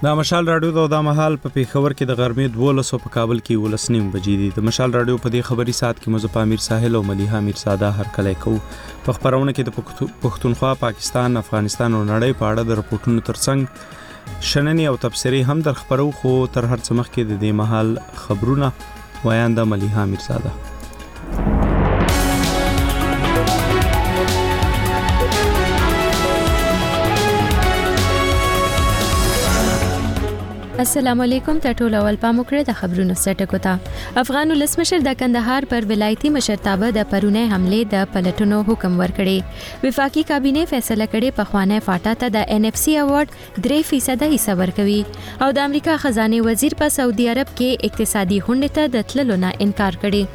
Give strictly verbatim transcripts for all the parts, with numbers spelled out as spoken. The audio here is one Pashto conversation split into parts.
د مشال رادیو د مهال په پیښور کې د غرمې دولس په کابل کې ولس نیم بجې دي. د مشال رادیو په دې خبري سات کې مزه پامیر ساحل او مليحه میر ساده هر کله کو په خبرونه کې د پښتونخوا، پاکستان، افغانستان او نړۍ په اړه د رپورټونو ترڅنګ شننې او تبصرې هم در خبرو. خو تر هر څه مخکې د دې مهال خبرونه وایان د مليحه میر ساده. السلام علیکم. ټول اول پام وکړئ د خبرونو سټکو ته. افغان ولسمشر د کندهار پر ولایتي مشرتابه د پرونی حمله د پلټنو حکم ورکړي. وفاقي کابینه فیصله کړې په خوانه فاټا ته د ان اف سی ایوارډ درې فیصد حصہ ورکوي او د امریکا خزانه وزیر په سعودي عرب کې اقتصادي هوند ته د تللو نه انکار کړي.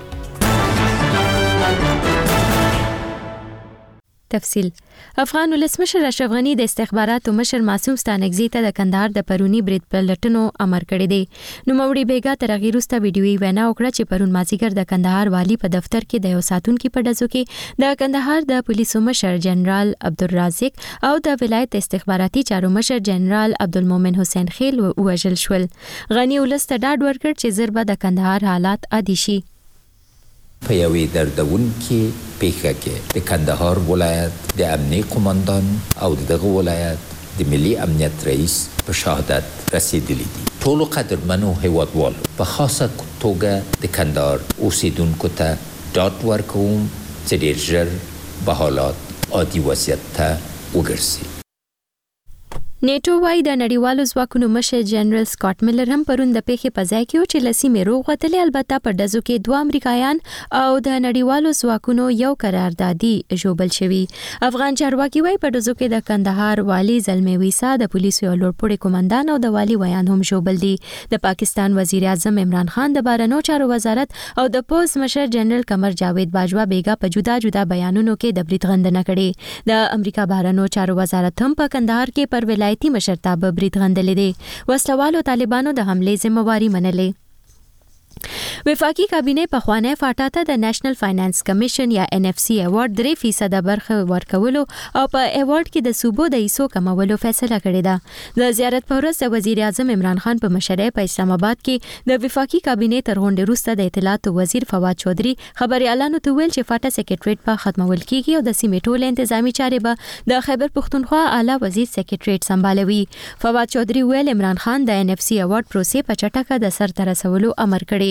تفصیل. افغان ولسمشر اشرف غنی د استخباراتو مشر معصوم ستانکزی ته د کندهار د پرونی برید پلټنو امر کړی دی. نو موري بیګا تر غیرسته ویډیوي وینا وکړه چې پرون مازیګر د کندهار والی په دفتر کې د یو ساتونکو په دزو کې د کندهار د پولیسو مشر جنرال عبدالرازق او د ولایت استخباراتي چارو مشر جنرال عبدالمومن حسین خیل وژل شول. غنی ولسته ډاډ ورکړ چې زربه د کندهار حالات عادي شي. په یوې دردونکې پیښه کې د کندهار ولایت د امنیه قوماندان او دغه ولایت د ملي امنیت رئیس په شهادت رسیدلی دي. ټول قدرمنو هیوادوالو په خاصه توګه د کندهار اوسیدونکو ته ډاډ ورکوم چې ډېر ژر به حالات عادي وضعیت ته وګرځي. نیټو وايي د نړیوالو ځواکونو مشر جنرال سکاٹ ملر هم پرون د پیښې په ځای کې او چې لسی مې روغ وتلې. البته په دزو کې دوه امریکایان او د نړیوالو ځواکونو یو قراردادي جوړبل شوی. افغان چارواکي وايي په دزو کې د کندهار والی زلمی ویسا د پولیسو لوړپوړي کمانډان او د والی ویان هم جوړبل دي. د پاکستان وزیر اعظم عمران خان د بهرنیو چارو وزارت او د پوز مشر جنرال قمر جاوید باجوا بیګا په جدا جدا بیانونو کې د برید غندنه کړې. د امریکا بهرنیو چارو وزارت هم په کندهار کې پر ولایتي مشرتابه برید غندلې دي. وسلوالو طالبانو د حمله ذمہواری منلې. وفاقي کابینه په خوانه فاټا ته د نېشنل فاینانس کمیشن یا ان اف سی ایوارډ درې فیصد برخه ورکولو او په ایوارډ کې د صوبو د ایسو کمولو فیصله کړې ده. د زیارت په ورځ د وزیر اعظم عمران خان په مشرۍ په اسلام آباد کې د وفاقي کابینه تر غونډې وروسته د اطلاعات وزیر فواد چودري خبريالانو ته ویل چې فاټا سیکریټریټ په ختمول کیږي او د سیمې ټول انتظامی چارې به د خیبر پښتونخوا اعلی وزیر سیکریټریټ سمبالوي. فواد چودري ویل عمران خان د ان اف سی ایوارډ پروسې په چټکه د سر ته رسولو امر کړی.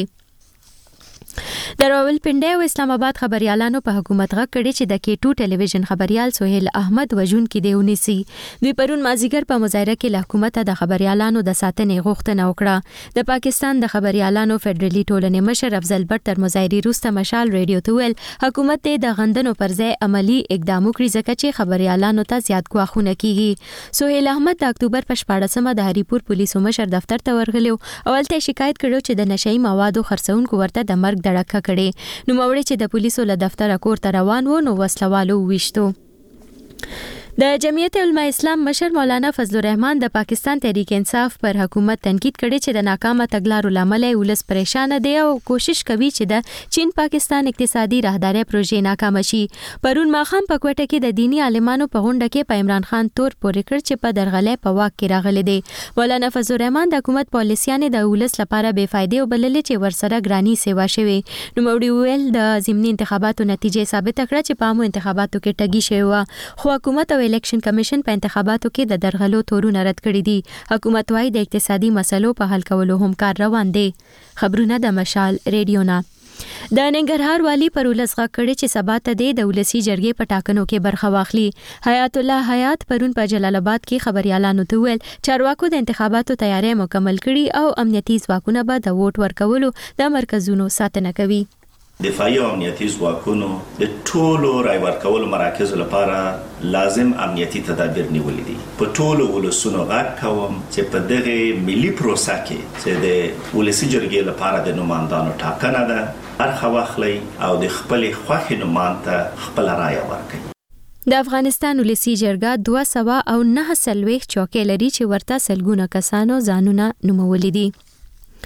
د راولپنډي او اسلام آباد خبريالانو په حکومت غږ کړي چې د کې ټو ټلویزیون خبريال سہیل احمد وجون کې دیونیسي. دوی پرون مازیګر په مظاهره کې له حکومت د خبريالانو د ساتنې غوښتنه وکړه. د پاکستان د خبريالانو فدرالي ټولنې مشر افضل بټ تر مظاهري روسته مشال ریډیو ته ویل حکومت د غندنو پر ځای عملی اقدام وکړي ځکه چې خبريالانو ته زیات ګواښونه کیږي. سہیل احمد د اکتوبر په شپاړسمه د هریپور پولیسو مشر دفتر ته ورغلو او ولته شکایت کړو چې د نشئی موادو خرڅونکو ورته د مرګ دړکه کړي. نو موري چې د پولیسو له دفتر کور ته روان وو نو وسلوالو وشتو. د جمعیت علماء اسلام مشر مولانا فضل الرحمن د پاکستان تحریک انصاف پر حکومت تنقید کړي چې د ناکامه تګلارو لامل ولس پریشان دي او کوشش کوي چې د چین پاکستان اقتصادي راهداري پروژې ناکام شي. پرون ماخام په کوټه کې د دینی عالمانو په غونډه کې په عمران خان تور پورې کړ چې په درغلې په واک کې راغلي دي. مولانا فضل الرحمن د حکومت پالیسیانه د ولس لپاره بے فایده او بللې چې ورسره ګرانی سیوا شوی. نو موري ویل د ضمني انتخاباتو نتیجې ثابت کړه چې په عامو انتخاباتو کې ټګي شوی و خو حکومت او الیکشن کمیشن په انتخاباتو کې د درغلو تورونه رد کړي دي. حکومت وايي د اقتصادي مسلو په حل کولو هم کار روان دي. خبرونه د مشال ریډیو نه. د ننګرهار والی پر ولسغه کړي چې سبا ته د ولسی جرګې په ټاکنو کې برخه واخلي. حیات الله حیات پرون په جلال آباد کې خبريالانو ته ویل چارواکو د انتخاباتو تیاری مکمل کړي او امنیتي ځواکونه به د ووټ ورکولو د مرکزونو ساتنه کوي. دفاعي او امنیتي ځواکونو د ټولو رای ورکولو مراکزو لپاره لازم امنیتي تدابیر نیولې دي. په ټولو ولسونو غږ کوم چې په دغه ملي پروسه کې چې د ولسی جرګې لپاره د نوماندانو ټاکنه ده برخه واخلي او د خپل خوښې نومان ته خپل رای ورکړي. د افغانستان ولسی جرګه دوه سوه او نهه سلويخ چوکۍ لري چې ورته سلګونه کسانو ځانونه نومولي دي.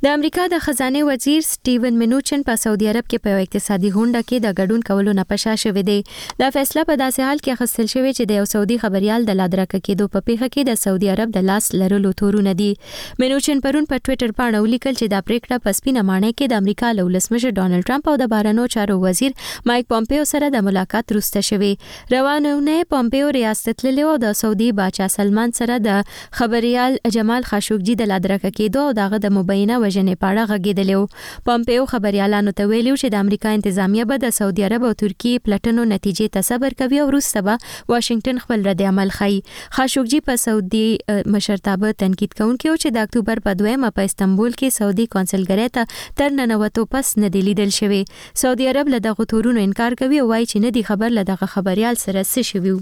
د امریکا د خزانه وزیر سټیون منوچن په سعودي عرب کې په اقتصادي غونډه کې د ګډون کولو نه پښا شوې دی. دا فیصله په داسې حال کې اخیستل شوې چې د یو سعودي خبريال د لادرکه کېدو په پیښه کې د سعودي عرب د لاس لرلو تورونه دي. منوچن پرون په ټوئیټر باندې ولیکل چې دا پریکړه په سپینه مانه کې د امریکا له ولسمشر ډانلډ ټرمپ او د بهرنیو چارو وزیر مایک پومپیو سره د ملاقات وروسته شوې. روانونه پومپیو ریاست تللی او د سعودي باچا سلمان سره د خبريال جمال خاشقجي د لادرکه کېدو او دغه د مبینه وژنې په اړه غږېدلی. پومپیو خبريالانو ته ویلي چې د امریکا انتظامیه به د سعودي عرب او ترکیې پلټنو نتیجې ته صبر کوي او وروسته به واشنگټن خپل رد عمل ښيي. خاشقجي په سعودي مشرتابه تنقید کوونکی او چې د اکتوبر په دویمه په استنبول کې سعودي کونسلګری ته تر ننوتو پس نه دی لیدل شوی. سعودي عرب له دغه تورونو انکار کوي او وایي چې نه دی خبر له دغه خبريال سره څه شوی.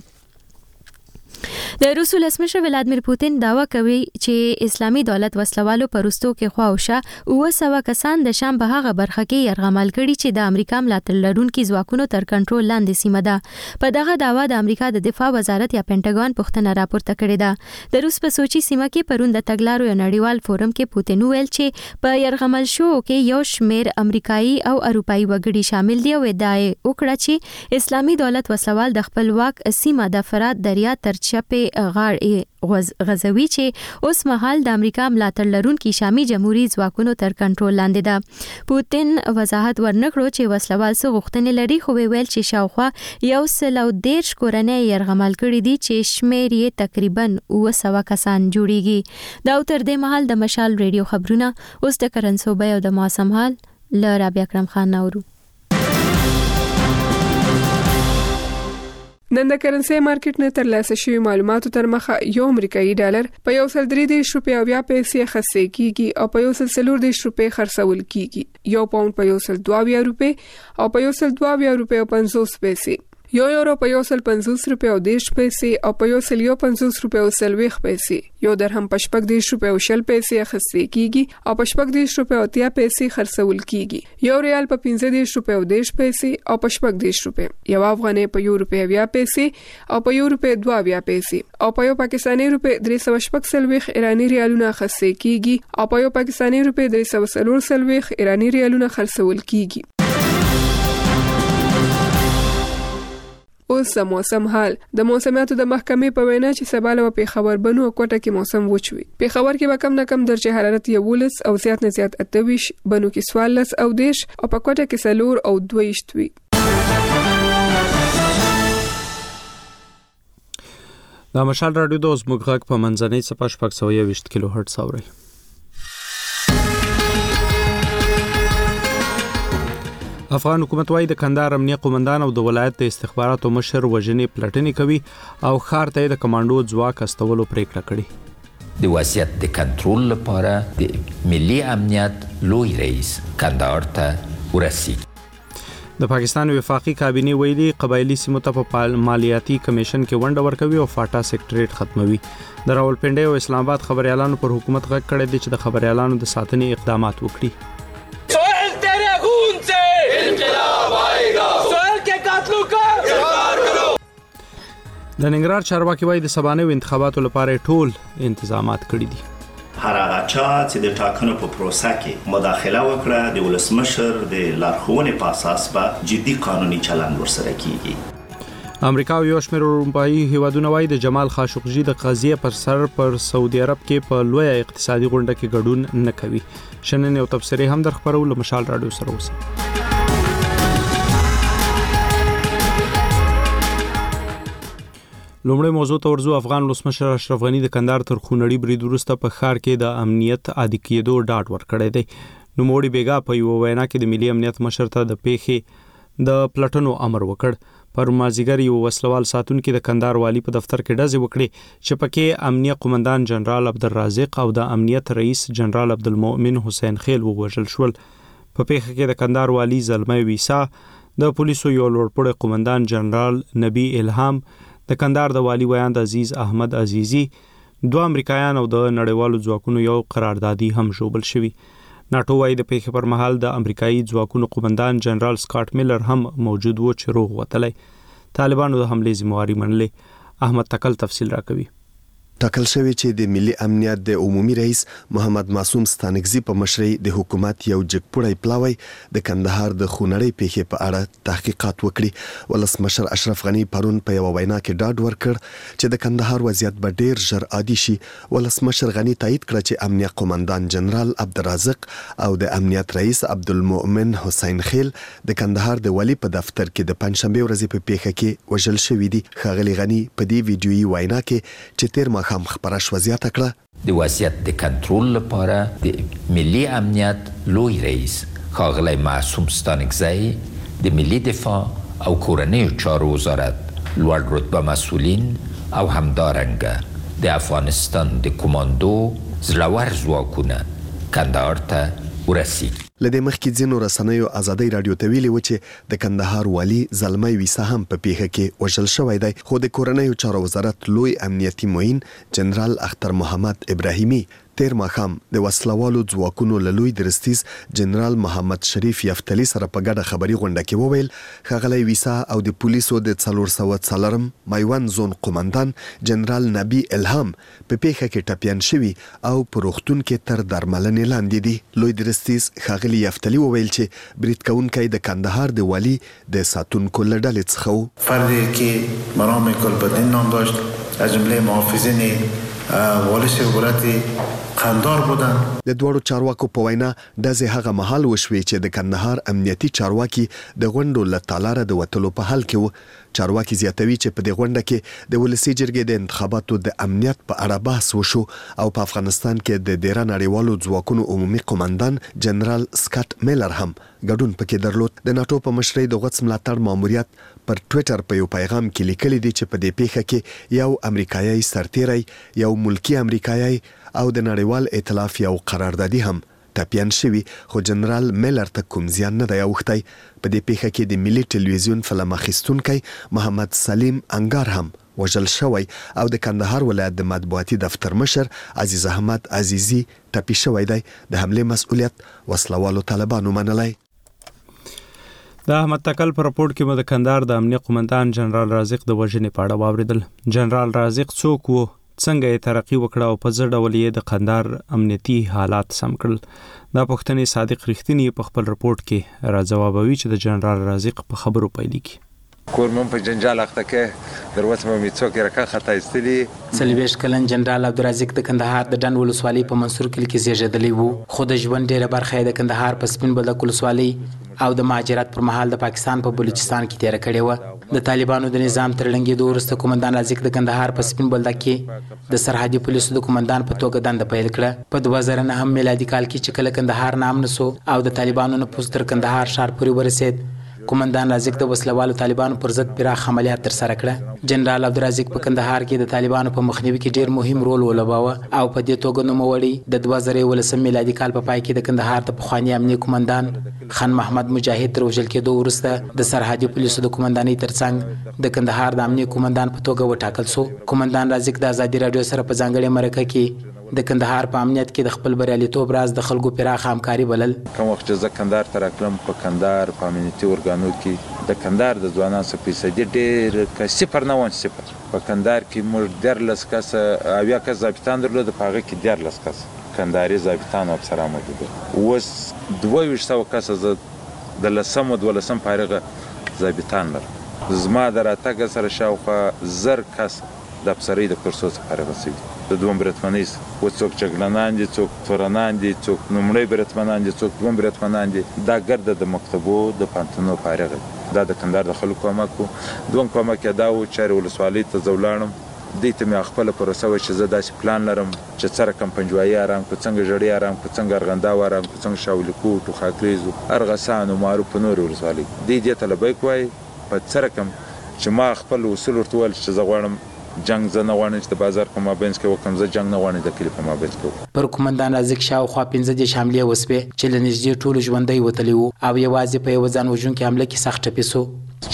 د روس ولسمشر ولادمیر پوتین داوا کوي چې اسلامي دولت وسلوالو پرستو کې خواوشه او سوا کسان د شام په هغه برخه کې يرغمل کړي چې د امریکا ملاتړ لرونکو ځواکونو تر کنټرول لاندې سیمه ده. په دغه داوا د امریکا د دفاع وزارت یا پینټاګون پوښتنه راپورته کړې ده. د روس په سوچي سیمه کې پرون د تګلارو یو نړیوال فورم کې پوتین ویل چې په يرغمل شو کې یو شمیر امریکایي او اروپایي وګړي شامل دي او ادعا وکړه چې اسلامي دولت وسلوال د خپل واک سیمه د فرات دریا تر چپې غاړې غزوي چې اوس مهال د امریکا ملاتړ لرونکو شامي جمهوریت ځواکونو تر کنټرول لاندې ده. پوتین وضاحت ورنکړو چې وسلوال څه غوښتنې لري خو ویل چې شاوخوا یو سل او دیرش کورنۍ يرغمل کړي دي چې شمیر یې تقریبا اوه سوه کسان جوړیږي. دا تر دې مهال د مشال ریډیو خبرونه اوس د کرنسوبې او د موسم حال ل رابعه اکرم خان نورو. نن د کرنسي مارکیټ نه ترلاسه شوی معلوماتو تر مخه یو امریکایي ډالر په یو سل درې دیرش روپۍ او بیا پیسې خرڅ کیږي او په یو سل څلور دیرش روپۍ خرڅول کیږي. یو پاوند په یو سل دوه اویا روپۍ او په یو سل دوه اویا روپۍ او پنځوس پیسې. یو یورو په یو سل پنځوس روپۍ او دیرش پیسې او په یو سل یو پنځوس روپۍ او سلويخ پیسې. یو درهم په شپږ دیرش روپۍ او شل پیسې خرڅ کیږي او په شپږ دیرش روپۍ او اتیا پیسې خرڅول کیږي. یو ریال په پنځه دیرش روپۍ او دیرش پیسې او په شپږ دیرش روپۍ. یو افغانۍ په یو روپۍ اویا پیسې او په یو روپۍ دوه اویا پیسې او په یو پاکستاني روپۍ درې سوه شپږ سلويخ ایراني ریالونه خرڅ کیږي او په یو پاکستاني روپۍ درې سوه څلور سلويخ ایراني ریالونه خرڅول کیږي. اوس د موسم حال. د موسمیاتو د محکمې په وینا چې سبا له پیښور بنو او کوټه کې موسم وچوي. پیښور کې به کم نه کم درجه حرارت یولس او زیات نه زیات اته ویش، بنو کې څوارلس او دیش او په کوټه کې څلور او دوه ویشت وي. د مشال رادیو د زموږ غږ په منځنۍ څپه شپږ سوه یوویشت کیلو هرټز اورئ. افغان حکومت وايي د کندهار امنیه قومندان او د ولایت د استخباراتو مشر وژنې پلټنې کوي او ښار ته د کمانډو ځواک استولو پریکړه کړې. د وضعیت د کنټرول لپاره د ملي امنیت لوی رئیس کندهار ته ورسېږي. د پاکستان وفاقي کابینه ویلي قبایلی سیمو ته په مالیاتي کمیشن کې ونډه ورکوي او فاټا سیکټریټ ختموي. د راولپنډي او اسلام آباد خبريالانو پر حکومت غږ کړی دی چې د خبريالانو د ساتنې اقدامات وکړي. د ننګرهار چارواکي وايي د سبانیو انتخاباتو لپاره ټول انتظامات کړي دي. هر هغه چا چې د ټاکنو په پروسه کې مداخله وکړه د ولسمشر د لارښوونې په اساس به جدي قانوني چلند ورسره کیږي. امریکا او یو شمېر اروپایي هیوادونه وايي د جمال خاشقجي د قضیې پر سر پر سعودي عرب کې په لوی اقتصادي غونډه کې ګډون نه کوي. شنن یو تبصره هم در خبرول مشال رادیو سره اوسه. لومړی موضوع ته ورځو. افغان ولسمشر اشرف غنی د کندهار تر خونړي برید وروسته په ښار کې د امنیت عادي کېدو ډاډ ورکړی دی. نوموړي بیګا په یو وینا کې د ملي امنیت مشر ته د پیښې د پلټنو امر وکړ. پر مازیګر یو وسلوال ساتونکو د کندهار والی په دفتر کې ډزې وکړې چې پکې امنیه قومندان جنرال عبدالرازق او د امنیت رئیس جنرال عبدالمؤمن حسین خیل ووژل شول. په پیښه کې د کندهار والی زلمه ویسا، د پولیسو یو لوړپوړی قومندان جنرال نبی الهام، د کندهار د والی ویاند عزیز احمد عزیزی، دوه امریکایان او د نړیوالو ځواکونو یو قراردادي هم ژوبل شوی. ناټو وايي د پیښې پر مهال د امریکایي ځواکونو قومندان جنرال سکاټ میلر هم موجود و چې روغ وتلی. طالبانو د حملې ذمہواری منلې. احمد تکل تفصیل راکوي. ټاکل شوی چې د ملي امنیت د عمومي رئیس محمد معصوم ستانکزي په مشرۍ د حکومت یو جګپوړی پلاوی د کندهار د خونړۍ پیښې په اړه تحقیقات وکړي. ولسمشر اشرف غنی پرون په یو وینا کې ډاډ ورکړ چې د کندهار وضعیت به ډیر ژر عادي شي. ولسمشر غنی تایید کړ چې امنیه قومندان جنرال عبدالرازق او د امنیت رئیس عبدالمؤمن حسین خیل د کندهار د ولی په دفتر کې د پنځشنبه ورځې په پیښه کې وژل شوي دي. ښاغلي غنی په دې ویډیويي وینا کې چې تیر ماښام خبره شوه زیاته کړه د وضعیت د کنټرول لپاره د ملي امنیت لوی رئیس ښاغلی معصوم ستانکزی د ملي دفاع او کورنیو چارو وزارت لوړ رتبه مسئولین او همدارنګه د افغانستان د کماندو زړور ځواکونه کندهار ته ورسیږي. لدې مخکې ځینو رسنیو ازادي رادیو ته ویلي و چې د کندهار والي زلمی ویسا هم په پیښه کې وژل شوی دی. خو د کورنیو چارو وزارت لوی امنیتي معین جنرال اختر محمد ابراهیمي تیر ماښام د وسلوالو ځواکونو له لوی درستیز جنرال محمد شریف یفتلی سره په ګډه خبري غونډه کې وویل ښاغلی ویسا او د پولیسو د څلور سوه څلورم میوند زون قومندان جنرال نبی الهام په پیښه کې ټپیان شوي او په روغتون کې تر درملنې لاندې دي. لوی درستیز ښاغلی یفتلی وویل چې برید کوونکی د کندهار د والي د ساتونکو له ډلې څخه و. فردی که مرام گلبدین نام داشت از جمله محافظین والی سرورت قندار بودن. د دوړو چارواکو په وینا داسې هغه مهال وشوي چې د کندهار امنیتي چارواکي د غونډو له تالاره د وتلو په حال کې و. چارواکي زیاتوي چې په دې غونډه کې د ولسي جرګې د انتخاباتو د امنیت په اړه بحث وشو او په افغانستان کې د ډیره نړیوالو ځواکونو عمومي قومندان جنرال سکاټ میلر هم ګډون پکې درلود. د ناتو په مشرۍ د غوڅ ملاتړ ماموریت پر ټویټر په یو پیغام کې لیکلي دي چې په دې پیښه کې یو امریکایي سرتیری یو ملکی امریکایي او د نړیوال ائتلاف یو قراردادي هم ټپیان شوي، خو جنرال میلر ته کوم زیان نه دی اوښتی. په دې پیښه کې د ملي ټلویزیون فلم اخیستونکی محمد سلیم انګار هم وژل شوی او د کندهار ولایت د مطبوعاتي دفتر مشر عزیز احمد عزیزی ټپي شوی دی. د حملې مسؤلیت وسلوالو طالبانو منلی. د احمد تکل په راپورټ کې مو د کندهار د امنیه قومندان جنرال رازق د وژنې په اړه واورېدل. جنرال رازق څوک و، څنګه یې ترقی وکړه او په څه ډول یې د کندهار امنیتي حالات سم کړل؟ دا پوښتنې صادق رښتینی په خپل راپورټ کې را ځوابوي چې د جنرال رازق په خبرو پیلې کی. کورمون په جنجال اخته کې دروته مې څوک رکه خطا استلی. سلیبش کلن جنرال عبدالرازق د کندهار د ډنډ ولسوالۍ په منصور کلی کې زیږیدلی وو، خو د ژوند ډیره برخه د کندهار په سپین بولدک ولسوالۍ او د مهاجرت پر مهال د پاکستان په بلوچستان کې تیر کړې و. د طالبانو د نظام تر ړنګېدو وروسته قومندان رازق د کندهار په سپین بولدک کې د سرحدي پولیسو د قومندان په توګه دنده پیل کړه. په دوه زره نهم میلادي کال کې چې کله کندهار نامنه سو او د طالبانو نفوذ تر کندهار ښار پورې ورسېد، قومندان رازق د وسلوالو طالبانو پر ضد پراخ عملیات ترسره کړه. جنرال عبدالرازق په کندهار کې د طالبانو په مخنیوي کې ډیر مهم رول ولوباوه او په دې توګه نوموړی د دوه زره یولسم میلادي کال په پای کې د کندهار د پخواني امنیه قومندان خان محمد مجاهد تر وژل کېدو وروسته د سرحدي پولیسو د قومندانۍ ترڅنګ د کندهار د امنیه قومندان په توګه وټاکل سو. قومندان رازق د ازادي راډیو سره په ځانګړې مرکه کې د کندهار په امنیت کې د خپل بریالیتوب راز د خلکو پراخ همکاري بلل. کوم وخت چې زه کندهار ته راغلم په کندهار په امنیتي ارګانو کې د کندهار د ځوانانو څخه فیصدي ډېر که صفر نه وان صفر. په کندهار کې موږ دیارلس کسه اویا کس ضابطان درلود، په هغه کې دیارلس کس کندهاري ضابطان او افسران موجود وو. اوس دوه ویشت سوه کسه زه د لسم او دولسم فارغه ضابطان لرم. زما د راتګ سره شاوخوا زر کس د افسرۍ د کورسو څخه فارغه شوي دي. د دوم بریتمنۍ اوس څوک جګړنان دي، څوک تورنان دي، څوک لومړی بریتمنان دي، څوک دوم بریتمنان دي. دا ګرده د مکتبو د پانتونو فارغه دي. دا د کندهار د خلکو کومک و. دوم کومک یې دا و چې ولسوالۍ ته زه ولاړم، دې ته مې خپله پروسه وه چې زه داسې پلان لرم چې څه رقم پنجوایي ارام کړو، څنګه ژړۍ ارام کړو، څنګه ارغنداو ارام کړو، څنګه شاولیکوټ و خاکریز و ارغسان و معروف په نورې ولسوالۍ. دې دې ته لبیک وایي په څه رقم چې ما خپل اصول ورته وویل چې زه غواړم جنگ زه نه غواړم چې د بازار په مابینځ کې وکړم، زه جنگ نه غواړم د کلي په مابینځ کې وکړم. پر قومندان رازق شاوخوا پنځه دېرش حملې وسوې چې له نږدې ټولو ژوندی وتلی وو او یوازې په یوه ځان وژونکې حمله کې سخت ټپي سو.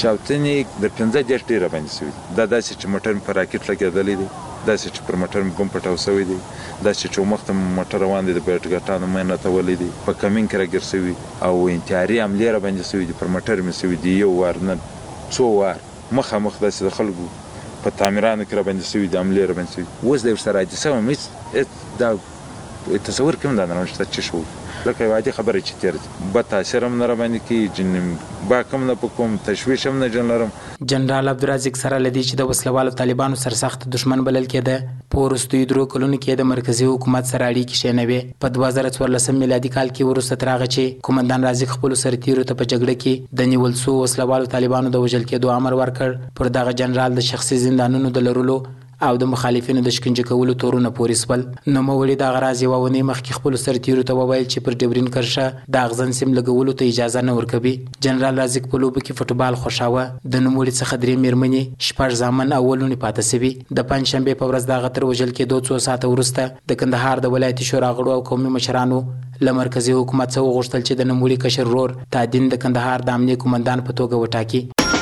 چاودنې د پنځه دېرش ډېره باندې سوي دي. دا داسې چې موټر مې په راکټ لګېدلی دی، داسې چې پر موټر مې بم پټاو سوی دی، داسې چې مخ ته موټر روان دی د بیټګټانو مې نتولی دی، په کمین کې راګیر سوي او انتحاري حملې راباندې سوي دي. پر موټر مې سوي دي یو وار نه څو وار مخامخ داسې د خلکو په تعمیرانو کې را باندې شوي د عملې را باندې شوي اوس د ورسره حادثه وم هېڅ دا تصور کې هم دا نه رانشته چې شو لکه یو عادي خبره چې تېره بد تاثیر هم نه را باندې کوي جن باک هم نه په کوم تشویش هم نه جن لرم. جنرال عبدالرزاق سره له دې چې د وسلوالو طالبانو سرسخت دشمن بلل کېده په وروستیو درو کلونو کې د مرکزي حکومت سره اړیکې ښې نه وې. په دوه زره څوارلسم میلادي کال کې وروسته تر هغه چې قومندان رازق خپلو سرتیرو ته په جګړه کې د نیول سوو وسلوالو طالبانو د وژل کېدو امر ورکړ پر دغه جنرال د شخصي زندانونو د لرلو او د مخالفینو د شکنجه کولو تورونه پورې سول. نوموړي دغه راز یوه اونۍ مخکې خپلو سرتیرو ته وویل چې پر ډبرین کرښه د اغزن سیم لګولو ته اجازه نه ورکوي. جنرال رازق په لوبو کې فوټبال خوښاوه. د نوموړي څخه درې میرمنې شپږ زامن او اووه لوڼې پاتې سوي. د پنجشنبې په ورځ د هغه تر وژل کېدو څو ساعته وروسته د کندهار د ولایتي شورا غړو او قومي مشرانو له مرکزي حکومت څخه وغوښتل چې د نوموړي کشر ورور تادین د کندهار د امنیه قومندان په توګه وټاکي.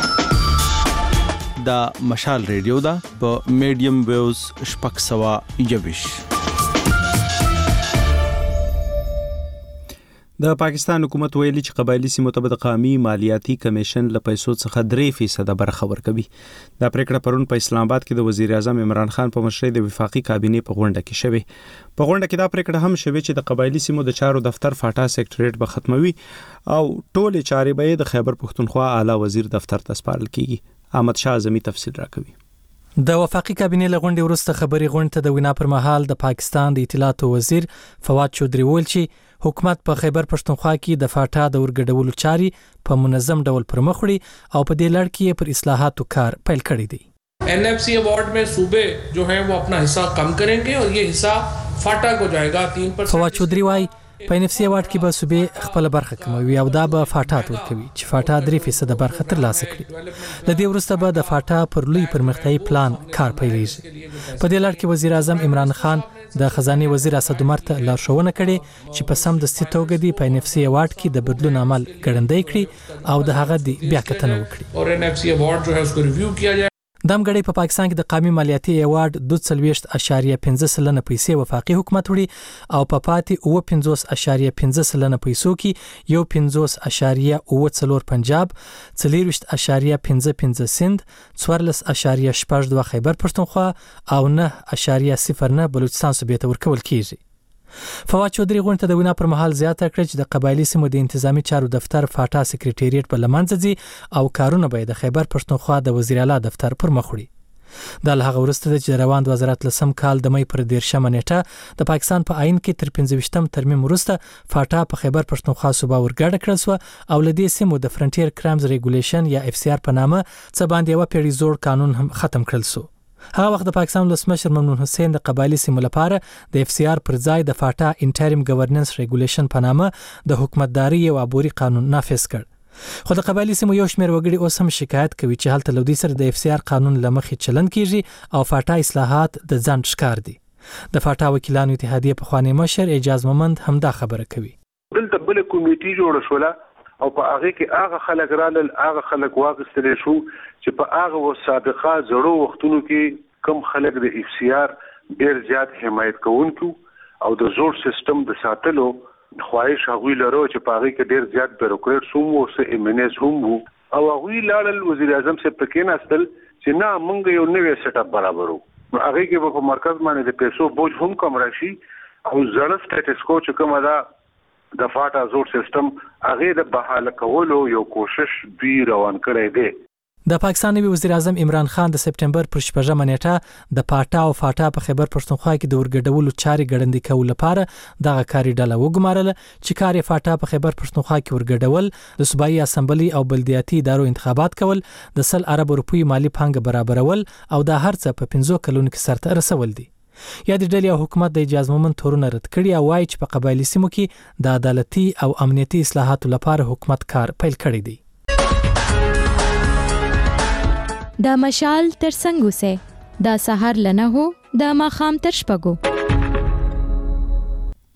دا مشال ریډیو دا په میډیم ویوز شپږ سوه یوویش. د پاکستان حکومت ویلي چې قبایلی سیمو ته د قومي مالیاتي کمیشن له پیسو څخه درې فیصد برخه ورکوي. دا پریکړه پرون په اسلام آباد کې د وزیر اعظم عمران خان په مشرۍ د وفاقي کابینې په غونډه کې شوې. په غونډه کې دا پریکړه هم شوې چې د قبایلی سیمو د چارو دفتر فاټا سیکریټریټ به ختموي او ټولې چارې به د خیبر پښتونخوا اعلی وزیر دفتر ته سپارل کیږي. احمد شاه اعظمي تفصیل راکوي. د وفاقي کابینې له غونډې وروسته خبري غونډه ته د وینا پر مهال د پاکستان د اطلاعاتو وزیر فواد چودري ویل چې حکومت په خیبر پښتونخوا کې د فاټا د ورګډولو چاري په منظم ډول پر مخ وړي او په دې لړ کې پر اصلاحاتو کار پیل کړی دی. N F C award में सूबे जो हैं वो अपना हिस्सा कम करेंगे और ये हिस्सा फाटा को जाएगा तीन परसेंट. فواد چودري وايي په ان اف سی اواډ کې به صوبې خپل برخه کموي او دا به فاټا ورکوي چې فاټا درې فیصد برخه ترلاسه کړي. د دې وروسته به د فاټا پر لوی پرمختیايي پلان کار پیلېږي. په دې لړ کې وزیر اعظم عمران خان د خزانه وزیر اسد عمر ته لارښوونه کړې چې په سم دستي توګه دی په ان اف سی اواډ کې د بدلون عمل ګړندۍ کړي او د هغه دی بیا کتنه وکړي. और एन एफ सी अवार्ड जो है उसको रिव्यू किया जाए. دم غړي په پاکستان کې د قومي مالیاتي ایوارډ دوه څلوېښت اشاریه پنځه سلنه پیسې وفاقي حکومت وړي او په پاتې اوه پنځوس اشاریه پنځه سلنه پیسو کې یو پنځوس اشاریه اوه څلور پنجاب، څلوېښت اشاریه پنځه پنځه سند، څوارلس اشاریه شپږ دوه خیبر پښتونخوا او نه اشاریه صفر نه بلوچستان صوبې ته ورکول کیږي. فواد چودري غونډه د وینا پر مهال زیاته کړې چې د قبایلی سیمو د انتظامی چارو دفتر فاټا سیکریټریټ په لمنځه ځي او کارونه به د خیبر پښتونخوا د وزیر اعلی دفتر پر مخ وړي. د هغه وروسته د روان وزارت لسم کال د مې پر دیرشمه نیټه د پاکستان په عین کې تر پنځه ویشتم ترمیم وروسته فاټا په خیبر پښتونخوا صوبه ورګډه کړل سو او لدې سیمو د فرنټیر کرایمز ریګولیشن یا اف سی آر په نامه څه باندې یو پیړۍ زوړ قانون هم ختم کړل سو. هغه وخت د پاکستان ولسمشر ممنون حسین د قبایلی سیمو لپاره د اف سی آر پر ځای د فاټا انټریم ګورننس ریګولیشن په نامه د حکومتداري یو عبوري قانون نافذ کړ. خو د قبایلی سیمو یو شمېر وګړي اوس هم شکایت کوي چې هلته لودي سره د اف سی آر قانون لمخې چلن کیږي او فاټا اصلاحات د ځان ښکار دي. د فاټا وکیلانو اتحادیه په خوانی مشر اعجاز مومند هم دا خبره کوي. دلته بل کمیټي جوړه شوله او په هغه کې هغه خلک رالل هغه خلک واغستل شو چې په هغه سابقه زړو وختونو کې کم خلک د اف سی آر ډیر زیات حمایت کوونکو او د زوړ سیستم د ساتلو خواهش هغوی لرو چې په هغه کې ډیر زیات بیروکریټس هم او سه ایمنز هم او هغوی لاړل وزیر اعظم سے پکې ناستل چې نه مونږ یو نوې سیټ اپ برابرو. هغه کې په مرکز باندې د پیسو بوج هم کم راشي او زړه سټیټس کو چې کومه دا د فاټا زوړ سیستم هغه د بحاله کولو یو کوشش دوی روان کړی دی. د پاکستان نوي وزیر اعظم عمران خان د سپټمبر پر شپږمه نیټه د پاټا او فاټا په خیبر پښتونخوا کې د ورګډولو چارې ګړندې کولو لپاره دغه کاري ډله وګمارله چې کار یې فاټا په خیبر پښتونخوا کې ورګډول، د صوبایي اسمبلی او بلدیاتي ادارو انتخابات کول، د سل ارب روپی مالی پانګه برابرول او د هر څه په پنځو کلونو کې سرته رسول دي. یا د ډلې حکومت د اجازه مومند تورونه رد کړي او وايي چې په قبایلی سیمو کې د عدالتي او امنیتي اصلاحاتو لپاره حکومت کار پیل کړی دی. د مشال تر څنګ اوسه د سحر لنه هو د ماخام تر شپږو.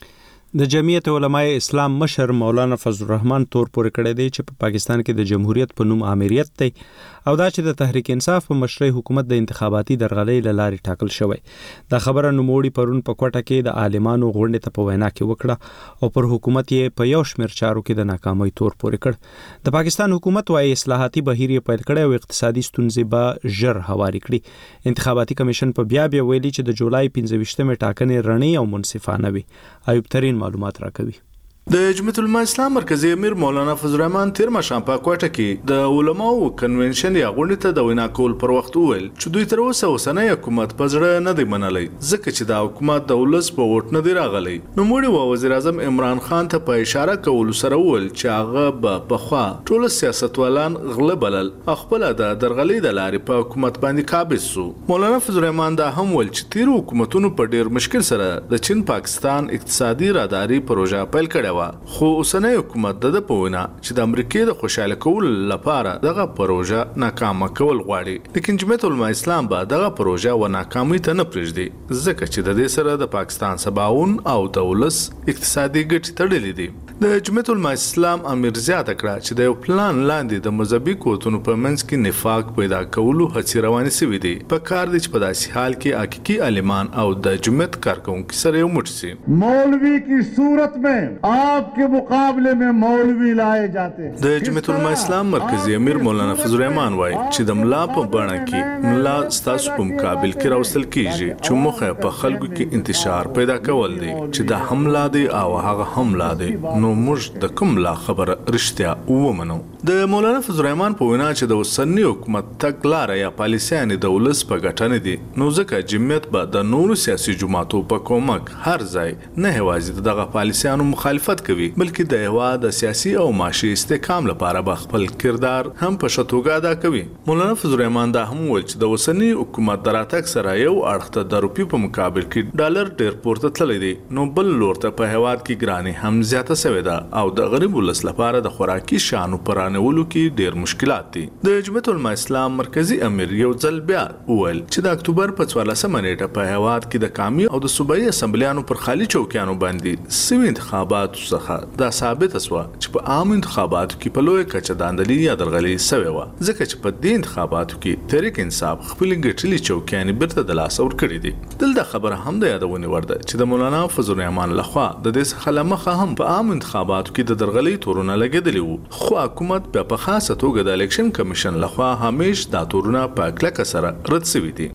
د جمعیت علماء اسلام مشر مولانا فضل الرحمن تور پورې کړی دی چې په پا پاکستان کې د جمهوریت په نوم آمریت دی او دا چې د تحریک انصاف په مشرۍ حکومت د انتخاباتي درغلۍ له لارې ټاکل شوی. دا خبره نوموړي پرون په کوټه کې د عالمانو غونډې ته په وینا کې وکړه او پر حکومت یې په یو شمېر چارو کې د ناکامۍ تور پورې کړ. د پاکستان حکومت وايي اصلاحاتي بهیر یې پیل کړی او اقتصادي ستونزې به ژر هواري کړي. انتخاباتي کمیشن په بیا بیا ویلي چې د جولای پنځه ویشتمې ټاکنې رڼې او منصفانه وي. ایوب ترین معلومات راکوي. د جمعیت علماء اسلام مرکزی امیر مولانا فضل الرحمن تیر ماښام په کوټه کې د علماو کنونشن یا غونډې ته د وینا کول پر وخت وویل چې دوی تر اوسه اوسنی حکومت په زړه نه دی منلی ځکه چې دا حکومت د ولس په ووټ نه دی راغلی. نوموړي و وزیر اعظم عمران خان ته په اشاره کولو سره وویل چې هغه به پخوا ټول سیاستوالان غله بلل او خپل د درغلۍ د لارې په حکومت باندې قابض سو. مولانا فضل الرحمن دا هم ویل چې تیر حکومتونو په ډیر مشکل سره د چین پاکستان اقتصادي راداري پروژه پیل کړې و خو اوسنی حکومت د په وینا چې د امریکای د خوشاله کولو لپاره دغه پروژه ناکامه کول غواړي. لیکن جمعیت علماء اسلام به دغه پروژه و ناکامۍ ته نه پرېږدي ځکه چې د دې سره د پاکستان سباون او د ولس اقتصادي ګټې تړلې دي. د جمعیت علماء اسلام امیر زیاته کړه چې د یو پلان لاندې د مذهبي قوتونو په منځ کې نفاق پیدا کولو هڅې روانې شوې دي. په کار دی چې په داسې حال کې حقیقي عالمان او د جمعیت کارکونکو سره یو موټ شي. مولوی کی صورت میں آپ کے مقابلے میں مولوی لائے جاتے ہیں. د جمعیت علماء اسلام مرکزی امیر مولانا فضل الرحمن وایي چې د ملا په بڼه کې ملا ستاسو په مقابل کې راوستل کیږي چې موخه په خلکو کې انتشار پیدا کول دي چې دا حمله دی او هغه حمله دی. نو موږ د کوم لا خبره رښتیا ومنو. د مولانا فضل الرحمن په وینا چې د اوسنی حکومت تګلاره یا پالیسیانې د ولس په ګټه نه دي نو ځکه جمعیت به د نورو سیاسي جماعتو په کومک هر ځای نه یوازې دغه پالیسیانو مخالفت کوي بلکې د هیواد د سیاسي او معاشي استحکام لپاره به خپل کردار هم په ښه توګه ادا کوي. مولانا فضل الرحمن دا هم ویل چې د اوسنی حکومت د راتګ سره یو اړخ ته د روپیو په مقابل کې ډالر ډېر پورته تللی دی نو بل لور ته په هیواد کې ګراني هم زیاته شوې ده او د غریب ولس لپاره د خوراکي شیانو په رانیولو کې ډېر مشکلات دي. د جمعیت علماء اسلام مرکزی امیر یو ځل بیا وویل چې د اکتوبر په څوارلسمه نیټه په هیواد کې د قومي او د صوبایي اسمبلیانو پر خالي چوکیانو باندې سوي انتخاباتو څخه دا ثابت شوه چې په عام انتخاباتو کې په لویه کچه داندلي یا درغلي سوې وه ځکه چې په دې انتخاباتو کې تحریک انصاف خپلې ګټلې چوکیانې بیرته د لاسه ورکړي دي. دلته خبره هم د یادونې وړ ده چې د مولانا فضل الرحمن لخوا د دې څخه له مخه هم په عام انتخاباتو کې د درغلي تورونه لګېدلي وو خو حکومت بیا په خاصه توګه د الیکشن کمیشن لخوا همیش دا تورونه په کلکه سره رد شوي دي.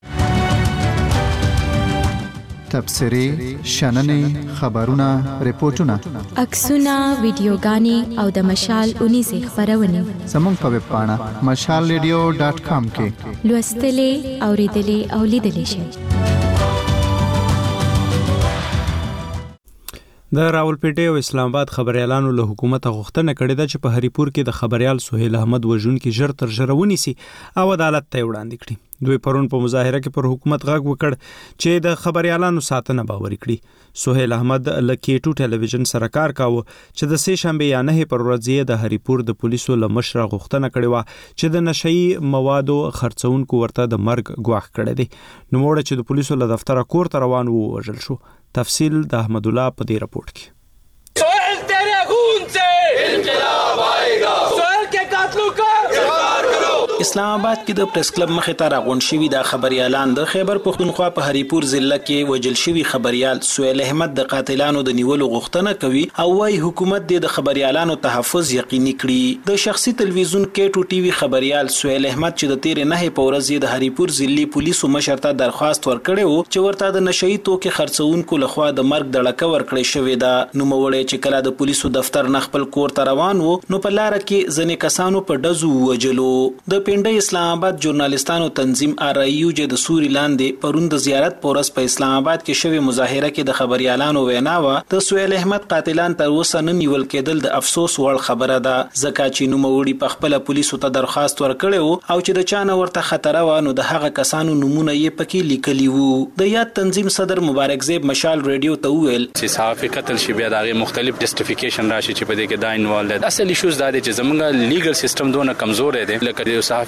تبصرې، شننې، خبرونه، ریپورتونه، عکسونه، ویډیوګانې او د مشال اونیزې خبرونه زموږ په ویب پاڼه مشال ریډیو ډاټ کام کې لوستلې، اوریدلې او لیدلې شئ. د راولپېټې او اسلام آباد خبريالانو له حکومت غوښتنه کړې ده چې په هریپور کې د خبريال سهیل احمد وژونکي ژر تر ژره ونیسي او عدالت ته وړاندې کړي. دوی پرون په مظاهره کې پر حکومت غږ وکړ چې د خبريالانو ساتنه باوري کړي. سهیل احمد له کېټو ټلویزیون سره کار کاوه چې د سې شنبه یا نه پر ورځ د هریپور د پولیسو له مشره غوښتنه کړې و چې د نشئی موادو خرڅونکو ورته د مرګ ګواښ کړی دی. نوموړی چې د پولیسو له دفتره کور ته روان وو وژل شو. تفصیل د احمد الله په دې راپورټ کې. سهیل تیرے خون سے انقلاب آئے گا. سهیل کے قاتلوں کا اقرار کرو. اسلام آباد کې د پریس کلب مخې ته راغونډ شوي د خبريالان د خیبر پښتونخوا په هریپور ضلع کې وژل شوي خبريال سهیل احمد د قاتلانو د نیولو غوښتنه کوي او وايي حکومت د خبريالانو تحفظ یقیني کړي. د شخصي تلویزیون کېټو ټي وي خبريال سهیل احمد چې د تیرې نه په ورځ د هریپور ضلعي پولیسو مشر ته درخواست ورکړی و چې ورته د نشئی توکي خرڅونکو لخوا د مرګ دړکه ورکړی شوې ده. نوموړی چې کله د پولیسو دفتر نه خپل کور ته روان و نو په لاره کې ځینې کسانو په ډزو ووجلو. د پنډۍ اسلام آباد ژورنالستانو تنظیم آر ای یو چې د سوري لاندې پرون د زیارت پورس په اسلام آباد کې شوی مظاهره کې د خبريالانو وینا و د سهیل احمد قاتلان تر اوسه نه نیول کېدل د افسوس وړ خبره ده ځکه چې نوموړي په خپل پولیسو ته درخواست ورکړی او چې د چانه ورته خطر و نو د هغه کسانو نمونه یې پکې لیکلي وو. د یاد تنظیم صدر مبارک زیب مشال ریډیو ته وویل چې صحافي قتل شي بیا دغه مختلف جسټیفیکیشن راشي چې په دې کې دا انوالد اصل ایشوز دا دي چې زموږ لیګل سیستم دونه کمزور دی لکه د صحافي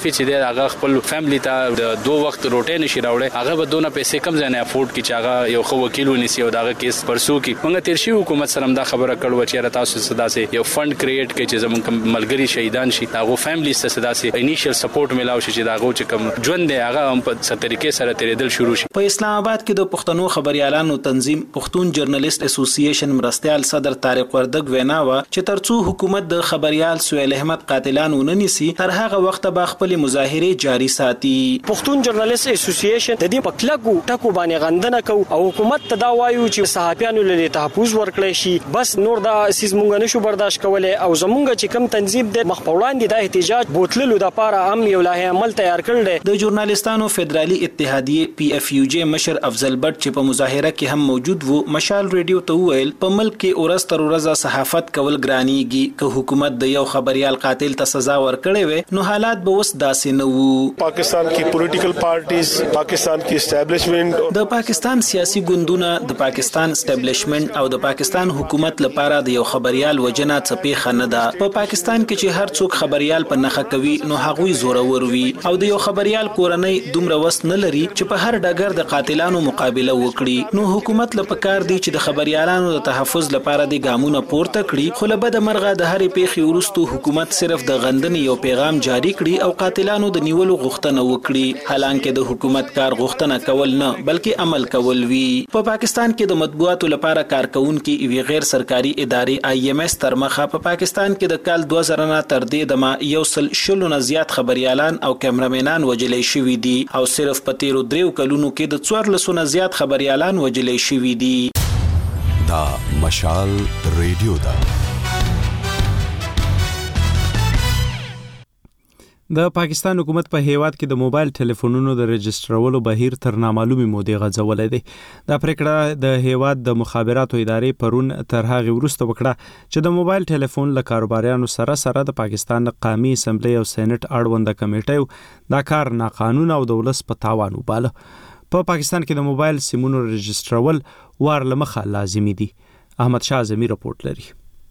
کافي چې دی هغه خپل فیملی ته د دوه وخت روټي نشي راوړي هغه به دونه پیسې کم ځای نه افورد کړي چې هغه یو خو وکیل ونیسي او داغه کیس پرسو کړي. موږ تیر شي حکومت سره دا خبره کړو چې تاسو صدا سي یو فند کریټ کړي چې زموږ ملګری شهیدان شي هغه فیملی ته صدا سي انیشل سپورټ ملاو شي چې داغه چې کوم ژوند دی هغه هم په ستریکې سره تیرېدل شروع شي. په اسلام آباد کې د پښتنو خبريالانو تنظیم پښتون جرنالست اسوسییشن مرستيال صدر طارق وردګ وینا و چې ترڅو حکومت د خبريال سهیل احمد قاتلان وننسي تر هغه وخت به خپل مظاهره جاری ساتي. پښتون جرنالست اسوسییشن د دې په کلکو ټکو باندې غندنه کو او حکومت ته دا وایو چې صحافیانو له تحفظ ورکړي شي بس نور دا سیس مونږ نشو برداشت کولای او زمونږ چې کم تنظیم د مخ په وړاندې د احتجاج بوتللو د لپاره هم یو لایحه عمل تیار کړل دی. د ژورنالستانو فدرالي اتحادیه پی اف یو جی مشر افضل بټ چې په مظاهره کې هم موجود وو مشال ریډیو ته وویل په ملک کې اورس تر ورځه صحافت کول ګرانیږي که حکومت د یو خبريال قاتل ته سزا ورکړي وي نو حالات به وس داسې نه وو. پاکستان کی پولیټیکل پارټیز پاکستان کی اسټابلیشمنت د پاکستان سیاسي ګوندونه د پاکستان اسټابلیشمنت او د پاکستان حکومت لپاره د یو خبريال وجنه څپې خنه ده. په پاکستان کې چې هر څوک خبريال په نخښه کوي نو هغوی زورور وي او د یو خبريال کورنۍ دومره وس نه لري چې په هر ډګر د قاتلانو مقابله وکړي. نو حکومت لپاره کار دی چې د خبريالانو د تحفظ لپاره د ګامونو پورته کړي خو له بده مرغه د هرې پیښې وروسته حکومت صرف د غندنې یو پیغام جاری کړي او قاتلانو د نیولو غوښتنه وکړي حالانکه د حکومت کار غوښتنه کول نه بلکې عمل کول وی. په پاکستان کې د مطبوعاتو لپاره کارکونکو یو غیر سرکاري ادارې آی ایم ایس تر مخه په پاکستان کې د کال دوه زره نه تر دې دمه یو سل شلو نه زیات خبريالان او کیمرامینان وجلې شوي دي او صرف په تیرو دریو کلونو کې د څوارلسو نه زیات خبريالان وجلې شوي دي. دا مشال ریډیو دا د پاکستان حکومت په هیواد کې د موبایل ټلیفونونو د رجسترولو بهیر تر نامعلومې مودې غځولې دی. دا پریکړه د هیواد د مخابراتو ادارې پرون تر هغه وروسته وکړه چې د موبایل ټلیفون له کاروباریانو سره سره د پاکستان قومي اسمبلی او سېنات اړوند کمیټې دا کار ناقانونه او د ولس په تاوان وباله. په پاکستان کې د موبایل سیمونو رجسترول وار لمخه لازمي دي. احمد شاه زمي رپورټ لري.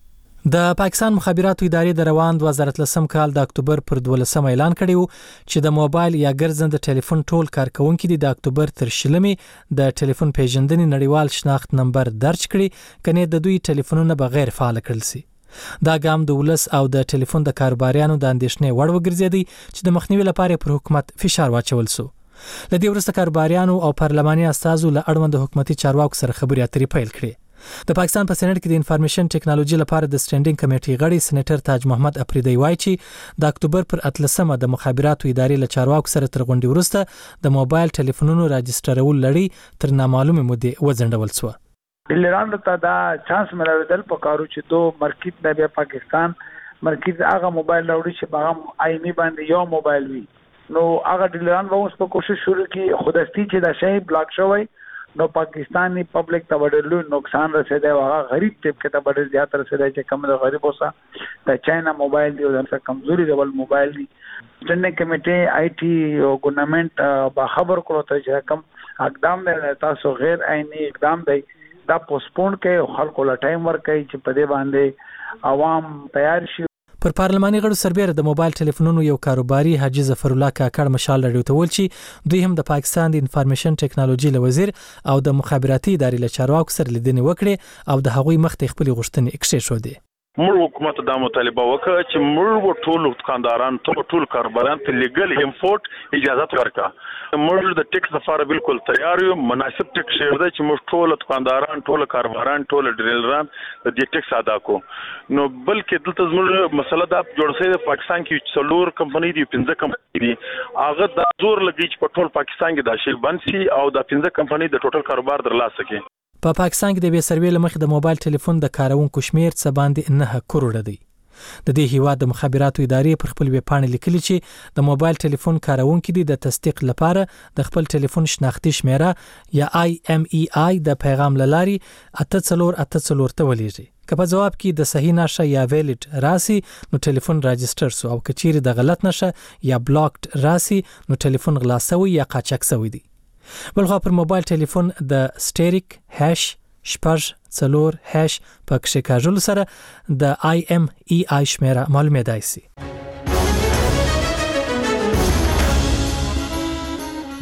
د پاکستان مخابراتو ادارې د روان دوه زره اتلسم کال د اکتوبر پر دولسم اعلان کړی و چې د موبایل یا ګرځنده ټلیفون ټول کارکونکو د اکتوبر تر شلمې د ټلیفون پیژندنې نړیوال شناخت نمبر درج کړي کنه د دوی ټلیفونونه بغیر فعال کړل سي. دا ګام د ولس او د ټلیفون د کاروباریانو د اندېښنې وړ وګرځېدی چې د مخنیوي لپاره پر حکومت فشار واچول سو. لدې ورسته کاروباریانو او پارلماني استازو له اړوند حکومتي چارواکو سره خبرې اترې پیل کړې. د پاکستان په سېنات کې د انفارمیشن ټیکنالوژي لپاره د سټینډینګ کمیټې غړي سېنیټر تاج محمد افریدی وایي چې د اکتوبر پر اتلسمه د مخابراتو ادارې له چارواکو سره تر غونډې وروسته د موبایل ټلیفونونو راجسترول لړۍ تر نامعلومې مودې وځنډول شو. ډیلرانو ته دا چانس ملویدل پکارو چې دو مرکز د بیا پاکستان مرکز هغه موبایل راوړي چې هغه آیمی باندې یو موبایل وي نو هغه ډیلران به اوس په کوشش شروع کړي خودستی چې دا شی بلاک شوی نو پاکستانی پبلک ته ډېر نقصان رسیدای او هغه غریب طبقه ته ډېر زیات رسیدای چې کم د غریب اوسه د چاینا موبایل دی او د کمزوري ډول موبایل دی. جنې کمیټه آی ټي او ګورنمنت با خبر کړو ته چې کم اقدام نه تاسو غیر عیني اقدام دی دا پوسټپون کې خلکو لا ټایم ورکړي چې په دې باندې عوام تیار شي. پر پارلماني غړو سربېره د موبایل ټلیفونونو یو کاروباري حاجی ظفر الله کاکړ مشال راډیو ته ویل چې دوی هم د پاکستان د انفارمیشن ټیکنالوژي له وزیر او د مخابراتي ادارې له چارواکو سره لیدنې وکړې او د هغوی مخ ته خپل غوښتنې کښېښودې. موږ حکومت دا مطالبه وکړه چې موږ ټول دکانداران ټول کاروباران ته لیګل امپورټ اجازه ورکړه. موږ د ټیکس لپاره بالکل تیار یو مناسب ټیکس شیرده چې موږ ټول دکانداران ټول کاروباران ټول ډیلران د دې ټیکس ادا کو. نو بلکې دلته زموږ مسله دا جوړ شوی د پاکستان کې څلور کمپنۍ دي پنځه کمپنۍ دي هغه د زور لګی چې په ټول پاکستان کې دا شی بند شي او د پنځه کمپنۍ د ټوټل کاروبار درلاسه کړي. په پا پاکستان کې د بي سروې لمخې د موبایل ټلیفون د کارونکو شمیر څه باندې نه کروڑه دی. د دې هیواد د مخابراتو ادارې پر خپل ویب پاڼه لیکلي چې د موبایل ټلیفون کارونکو د تصدیق لپاره د خپل ټلیفون شناختی شمیره یا آی ایم ای آی د پیغام لاري اته څلور اته څلور ته ولېږي. که په جواب کې د صحیح نشه یا ویلیډ راسي نو ټلیفون راجستر سو او کچېری د غلط نشه یا بلاکډ راسي نو ټلیفون غلا شوی یا قاچاق شوی دی. بلخو پر موبایل ټلیفون د سټریک هاش شپږ څلور هاش په کښې کاژول سره د آی ایم ای آی شمیره معلومه دی سي.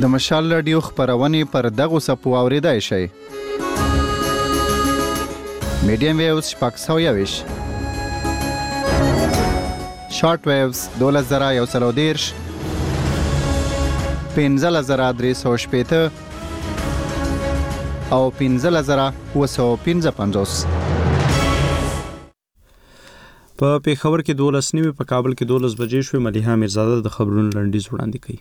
د مشال رادیو خبرونه پر دغه سپو اوریدای شي. میډیم ویوز شپږ سوه یویش، شارټ ویوز دولس زره یو سل او دېرش، پنځلس زره درې سوه شپېته او پنځلس زره اووه سوه پنځه پنځوس. په پیښور کې دولس نیمې، په کابل کې دولس بجې شوې. ملیحه میرزاده د خبرونو لنډیز وړاندې کوي.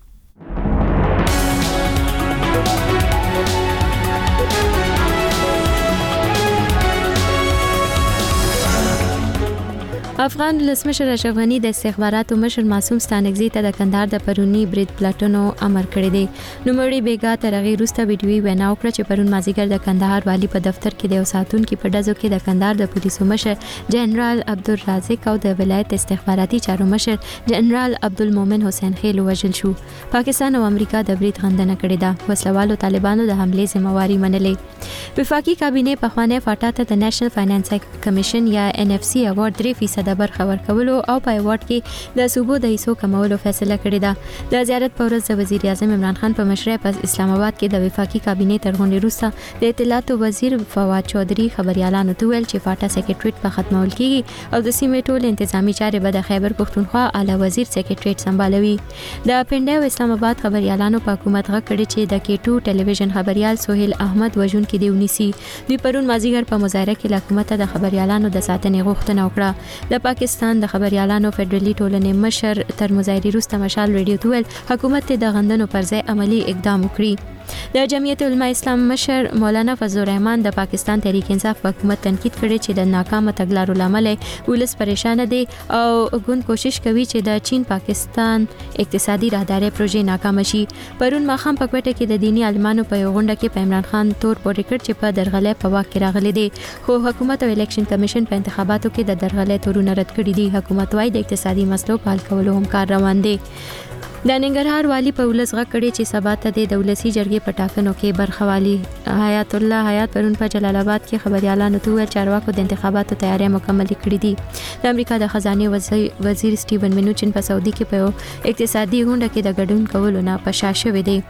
افغان ولسمشر اشرف غنی د استخباراتو مشر معصوم ستانکزی ته د کندهار د پرونی برید پلاټونو امر کړی دی. نوموړي بیګا تر هغې وروسته ویډیویي وینا وکړه چې پرون مازدیګر د کندهار والي په دفتر کې د یو ساتونکي په ډزو کې د کندهار د پولیسو مشر جنرال عبدالرازق او د ولایت استخباراتي چارو مشر جنرال عبدالمومن حسین خیل وژل شو. پاکستان او امریکا د برید غندنه کړې ده. وسلوالو طالبانو د حملې ذمہواري منلې. وفاقي کابینه پخوانی فاټا ته د نېشنل فاینانس کمیشن یا ان اف سی اوارډ درې فیصد د برخه ورکولو او په ایوارډ کې د صوبو د حصو کمولو فیصله کړې ده. د زیارت په ورځ د وزیر اعظم عمران خان په مشرۍ په اسلام آباد کې د وفاقي کابینې تر غونډې وروسته د اطلاعات وزیر فواد چودھری خبريالانو ته ویل چې فاټا سیکریټریټ په ختمول کیږي او د سیمې ټول انتظامی چارې به د خیبر پښتونخوا اعلی وزیر سیکریټریټ سمبالوي. د پنډه او اسلام آباد خبريالانو په حکومت غږ کړی چې د کېټو ټلویزیون خبريال سہیل احمد وژون کې دی ونیسي. دوی پرون مازیګر په مظاهره کې له حکومت د خبريالانو د ساتنې غوښتنه وکړه. د پاکستان د خبريالانو فدرالي ټولنې مشر تر مظاهرې وروسته مشال ریډیو ته ویل حکومت ته د غندنو پر ځای عملی اقدام وکړي. د جمعیت علماء اسلام مشر مولانا فضل الرحمن د پاکستان تحریک انصاف حکومت تنقید کړي چې د ناکامه تګلارو لامل ولس پریشان دي او ګوند کوشش کوي چې د چین پاکستان اقتصادي راهداري پروژې ناکام شي. پرون ماخام په کوټه کې د دینی عالمانو په یو غونډه کې په عمران خان تور پورې کړ چې په درغلې په واک کې راغلي دي، خو حکومت او الیکشن کمیشن په انتخاباتو کې د درغلې تورونه رد کړي دي. حکومت وايي د اقتصادي مسلو په حل کولو هم کار روان دی. د ننګرهار والی په ولس غږ کړي چې سبا ته د دولتي جرګې په ټاکنو کې برخه والی حیات الله حیات پرون په جلال آباد کې خبريالانو ته ویل چارواکو د انتخاباتو تیاری مکمل کړې دي. د امریکا د خزانه وزیر سټیون منوچن په سعودي کې په اقتصادي غونډه کې د ګډون کولو نه پشا شوې دي.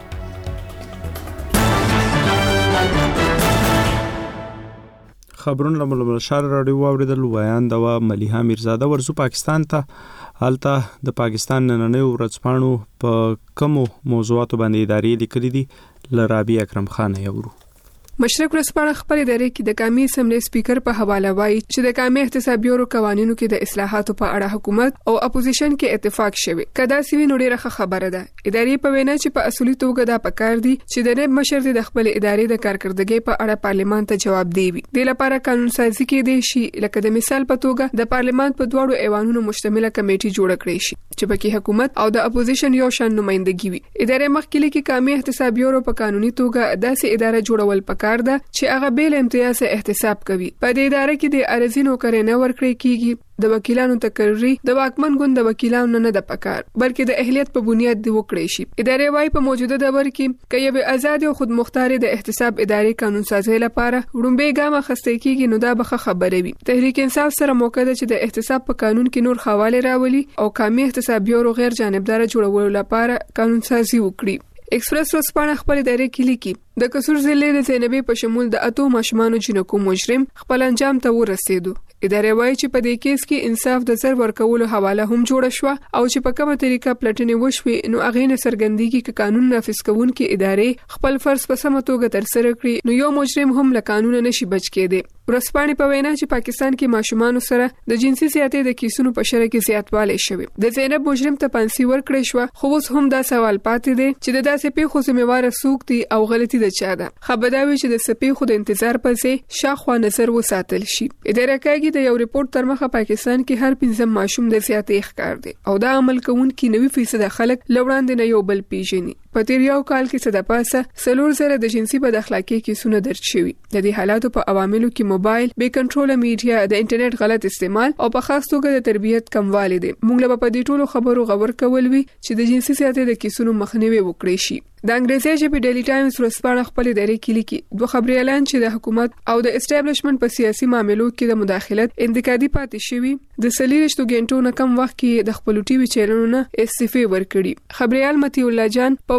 خبرونه له ملشار راډیو واوریدل. ویان د ملیحه میرزاده ورزو پاکستان ته حالته د پاکستان نننۍ ورځپاڼو په کومو موضوعاتو باندې ادارې لیکلي دي. لرابي اکرم خان یورو مشرق ورځپاڼه خپل ادارې کې د قومي اسمبلی سپیکر په حواله وایي چې د قومي احتسابي قوانینو کې د اصلاحاتو په اړه حکومت او اپوزیشن کې اتفاق شوی. کدا سوي نو ډیره خبره ده. ادارې په وینا چې په اصولي توګه دا پکار دي چې د نب مشر د خپل ادارې د کارکړدګۍ په اړه پارلمان ته جواب دی. د لپاره قانون سازي کې دي شي لکه د مثال په توګه د پارلمان په دواړو ایوانونو مشتمله کمیټي جوړ کړي شي چې پکې حکومت او د اپوزیشن یو شان نمائندګي وي. ادارې مخکې کې قومي احتسابي په قانوني توګه داسې اداره جوړول کار ده چې هغه بیل امتیاز احتساب کوي. په دې اداره کې د ارزینو کړي نه ورکړي کیږي. د وکیلانو تقرری د واکمن ګوند د وکیلانو نه د پکار بلکې د اهلیت په بنیاد دی وکړي شي. ادارې وايي په موجوده دور کې کې یو آزاد او خود مختار د احتساب ادارې قانون سازي لپاره وړاندې ګامه خسته کیږي. نو دا به خبره وي. تحریک انصاف سره موقع ده چې د احتساب په قانون کې نور حواله راولي او قومي احتسابي او غیر جانبدار جوړولو لپاره قانون سازي وکړي. ایکسپریس ورځپاڼه خپل ادارې کې لیکي د قصور ضلع د زینبې په شمول د اتو ماشومانو جنکو مجرم خپل انجام ته ورسېدو. ادارې وایي چې په دې کیس کې انصاف د زر ورکولو حواله هم جوړه شو او چې په کومه طریقه پلټنې وشوي نو هغه نه سرګندګي کې قانون نافذ کوونکې ادارې خپل فرض په سمه توګه تر سره کړی نو یو مجرم هم له قانون نشي بچ کېدی. ورځپاڼې په وینا چې پاکستان کې ماشومان سره د جنسي زیاتې د کیسونو په شړه کې زیاتوالی شوی. د زینب مجرم ته پانسي ورکړې شو خو اوس هم دا سوال پاتې دی چې د داسې پیښو ذمہوار څوک دي او غلطي د چا ده. خبرداوي چې د سپي خود انتظار پځې شاخوا نظر وساتل شي. اداره کوي د یو ریپورت تر مخه پاکستان کې هر پنځم ماشوم د زیاتې ښکار دی او دا عمل کوونکي نوي فیصد خلک لوړاندې نه یو بل پیژني. په تیر یو کال کې صد پاسه سلور زره د جنسي بد اخلاقی کیسونه درج شوي. د دې حالاتو په عواملو کې موبایل، بې کنټرول میډیا، د انټرنیټ غلط استعمال او په خاص توګه د تربیت کموالی دي. موږ له په دې ټولو خبرو غور کول وی چې د جنسي زیاتې د کیسونو مخنیوي وکړي شي. د انګریزي ژبې ډیلی ټایمز ورځپاڼه خپل ادارې کې لیکي دوه خبري اعلان چې د حکومت او د اسټابلیشمنت په سیاسي معاملو کې د مداخلت انتقادي پاتې شوی د سلیریشتو ګنټو نه کم وخت کې د خپل ټي وي چینلونو استعفا ورکړي. خبريال متي الله جان په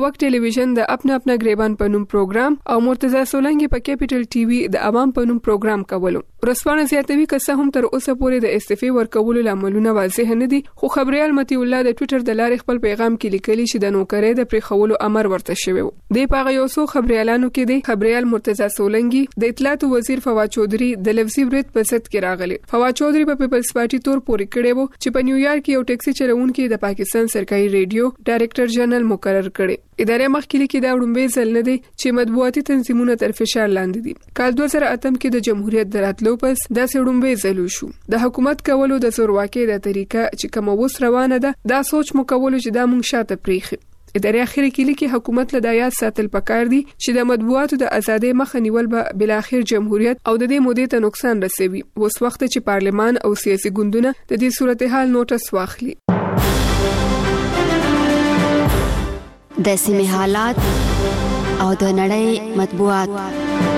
وقت ټلویزیون د خپل خپل غریبان په نوم پروګرام او مرتضی سولنګي په کیپټل ټي وي د عوام په نوم پروګرام کولو. ورسپانه زیاتوي که څه هم تر اوسه پورې د استعفا ورکولو لاملونه واضح نه دي، خو خبريال متي الله د ټوئیټر د لارې خپل پیغام کې لیکلي چې د نوکرۍ د پریخولو امر ورته شوی و. د پاغه یو څو خبريالانو کې دی خبريال مرتضی سولنګي د اطلاعات وزیر فواد چودري د لفظي برید په ست کې راغلي. فواد چودري په پیپلز پارټي تور پورې کړی وو چې په نیویارک یو ټیکسي چلوونکي د پاکستان سرکاري ریډیو ډایریکټر جنرال مقرر کړي. ادارې مخکې کې دا وړاندې ځل نه دی چې مطبوعاتي تنظیمونه تر فشار لاندې دي. کال دوه زره اتم کې د جمهوریت د راتلو پس دا وړاندې ځل شو. د حکومت کولو د زورواکۍ د طریقه چې کوم وس روانه ده دا سوچ مو کولو چې دا مونږ شاته پریخي. ادارې اخیری کې لیکي حکومت له دایات ساتل پکار دي چې د مطبوعاتو د ازادۍ مخه نیول به بل اخر جمهوریت او د دې مودې ته نقصان رسوي. اوس وخت چې پارلمان او سیاسي ګوندونه د دې صورتحال نوټس واخلي. د سیمې حالات او د نړۍ مطبوعات.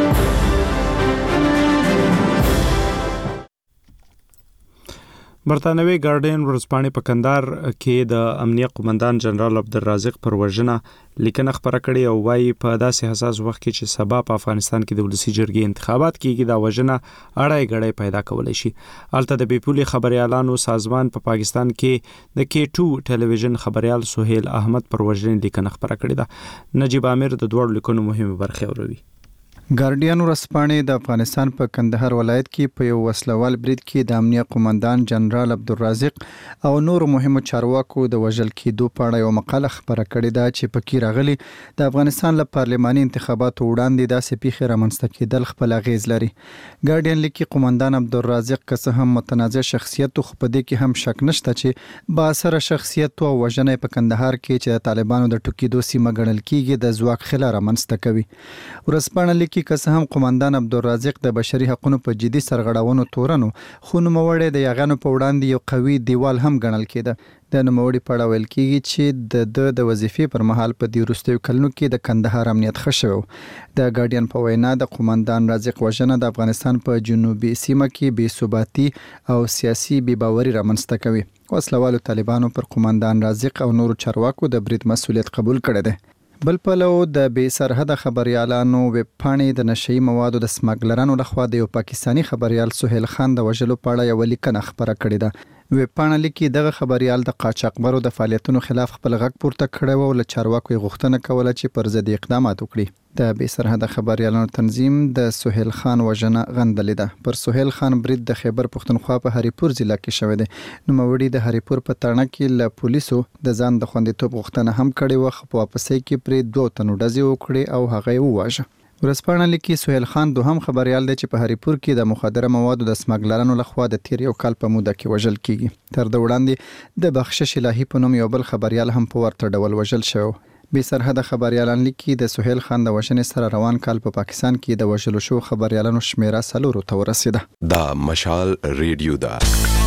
برتانوي ګارډین ورځپاڼې په کندهار کې د امنیه قومندان جنرال عبدالرازق پر وژنه لیکنه خبره کړې او وايي په داسې حساس وخت کې چې سبا په افغانستان کې د ولسی جرګې انتخابات کېږي دا وژنه اړای غړای پیدا کولای شي. البته د بیپولي خبريالانو سازمان په پا پاکستان کې د کې ټو ټلویزیون خبريال سہیل احمد پر وژنې لیکنه خبره کړې ده. نجیب عامر د دوړ لیکونو مهمه برخه وروي. ګارډین ورځپاڼې د افغانستان په کندهار ولایت کې په یو وسلوال برید کې د امنیه قومندان جنرال عبدالرازق او نور مهمو چارواکو د وژل کېدو په اړه یو مقاله خبره کړې ده چې پکې راغلي د افغانستان له پارلماني انتخاباتو وړاندې داسې پیښې رامنځته کېدل خپل اغیز لري. ګارډین لیکي قومندان عبدالرازق که څه هم متنازع شخصیت خو په دې کې هم شک نشته چې با اثر شخصیت او وژنې په کندهار کې چې د طالبانو د ټوکېدو سیمه ګڼل کېږي د ځواک خلا رامنځته کوي. ورځپاڼه لیکي کې که هم قومندان عبدالرازق د بشري حقوقو په جدي سرغړاونو تورنو خو نوموړی د یاغانو په وړاندې یو قوي دیوال هم ګڼل کېده. د نوموړي په اړه ویل کېږي چې د د د وظیفې پر مهال په دې وروستیو کلونو کې د کندهار امنیت ښه شوی. د ګارډین په وینا د قومندان رازق وژنه د افغانستان په جنوبي سیمه کې بې ثباتي او سیاسي بې باوري رامنځته کوي. وسلوالو طالبانو پر قومندان رازق او نورو چارواکو د برید مسؤلیت قبول کړی دی. بل پلو د بې سرحده خبريالانو ویب پاڼې د نشئی موادو د سمګلرانو لخوا د یو پاکستانی خبريال سہیل خان د وژلو په اړه یو لیکنه خبره کړې ده. ویب پاڼه لیکي دغه خبريال د قاچاقبرو د فعالیتونو خلاف خپل غږ پورته کړی و او له چارواکو غوښتنه کوله چې پر ضد اقدامات وکړي. د بې سرحده خبريالانو تنظیم د سہیل خان وژنه غندلې ده. پر سہیل خان برید د خیبر پښتونخوا په هریپور ضلع کې شوی دی. نوموړي د هریپور په تړه کې له پولیسو د ځان د خوندیتوب غوښتنه هم کړې و خو په واپسۍ کې پرې دوه تنو ډزې وکړې او هغه یې وواژه. ورځپاڼه لیکي سہیل خان دوهم خبريال دی چې په هریپور کې د مخدره موادو د سمګلرانو لخوا د تیر یو کال په موده کې وژل کیږي. تر د وړاندې د بخشش الهی په نوم یو بل خبريال هم په ورته ډول وژل شو. بې سرحده خبريالان لیکي د سہیل خان د وژنې سره روان کال په پا پاکستان کې د وژلو شو خبريالانو شمیره څلورو ته ورسیده. دا مشال ریډیو دا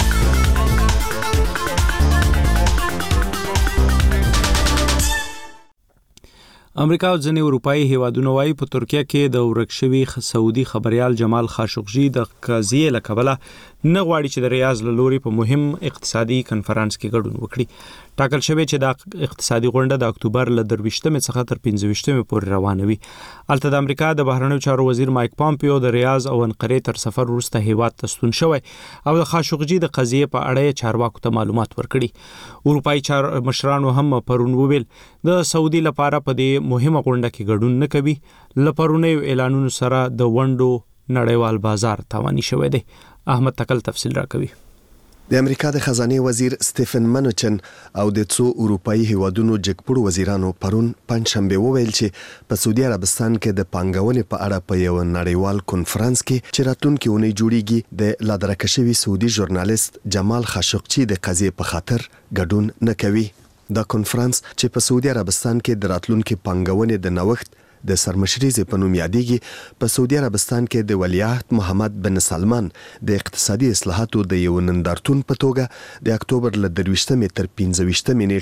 امریکا او ځینې اروپאי هیوادونو وايي په ترکیه کې د ورک شوي سعودي خبريال جمال خاشقجي د قضیې له کبله نه غواړي چې د ریاض له لوري په مهم اقتصادي کنفرانس کې ګډون وکړي. ټاکل شوی چې د اقتصادي غونډه د اکتوبر له درویشتمې څخه تر پنځه پورې روانه وي. البته د امریکا د بهرنیو چارو وزیر مایک پامپیو د ریاض او انقرې تر سفر وروسته هیواد ته ستون شوی او د خاشقجي د قضیې په اړه چارواکو ته معلومات ورکړي. اروپאי چار مشرانو هم پرون وویل د سعودي لپاره په دې مهمه غونډه کې ګډون نه کوي. لپرونیو اعلانونو سره د ونډو نړیوال بازار تاواني شوی دی. احمد تکل تفصیل راکوي. د امریکا د خزانه وزیر سټیفن منوچن او د څو اروپאי هیوادونو جګپړو وزیرانو پرون پنځشنبه وویل چې په سعودي عربستان کې د پانګونې په اړه په یو نړیوال کنفرانس کې چې راتلونکي اونۍ جوړیږي د لادرکشوي سعودي ژورنالیست جمال خاشقجي د قضیې په خاطر ګډون نه کوي. دا کنفرانس چې په سعودي عربستان کې د راتلونکي پانګونې د نوښت د سرمشريزې په نوم یادېږي. په سعودي عربستان کې د ولیعهد محمد بن سلمان د اقتصادي اصلاحاتو د یو نندارتون په توګه د اکتوبر له درویشتمې تر پنځه ویشتمې نیټې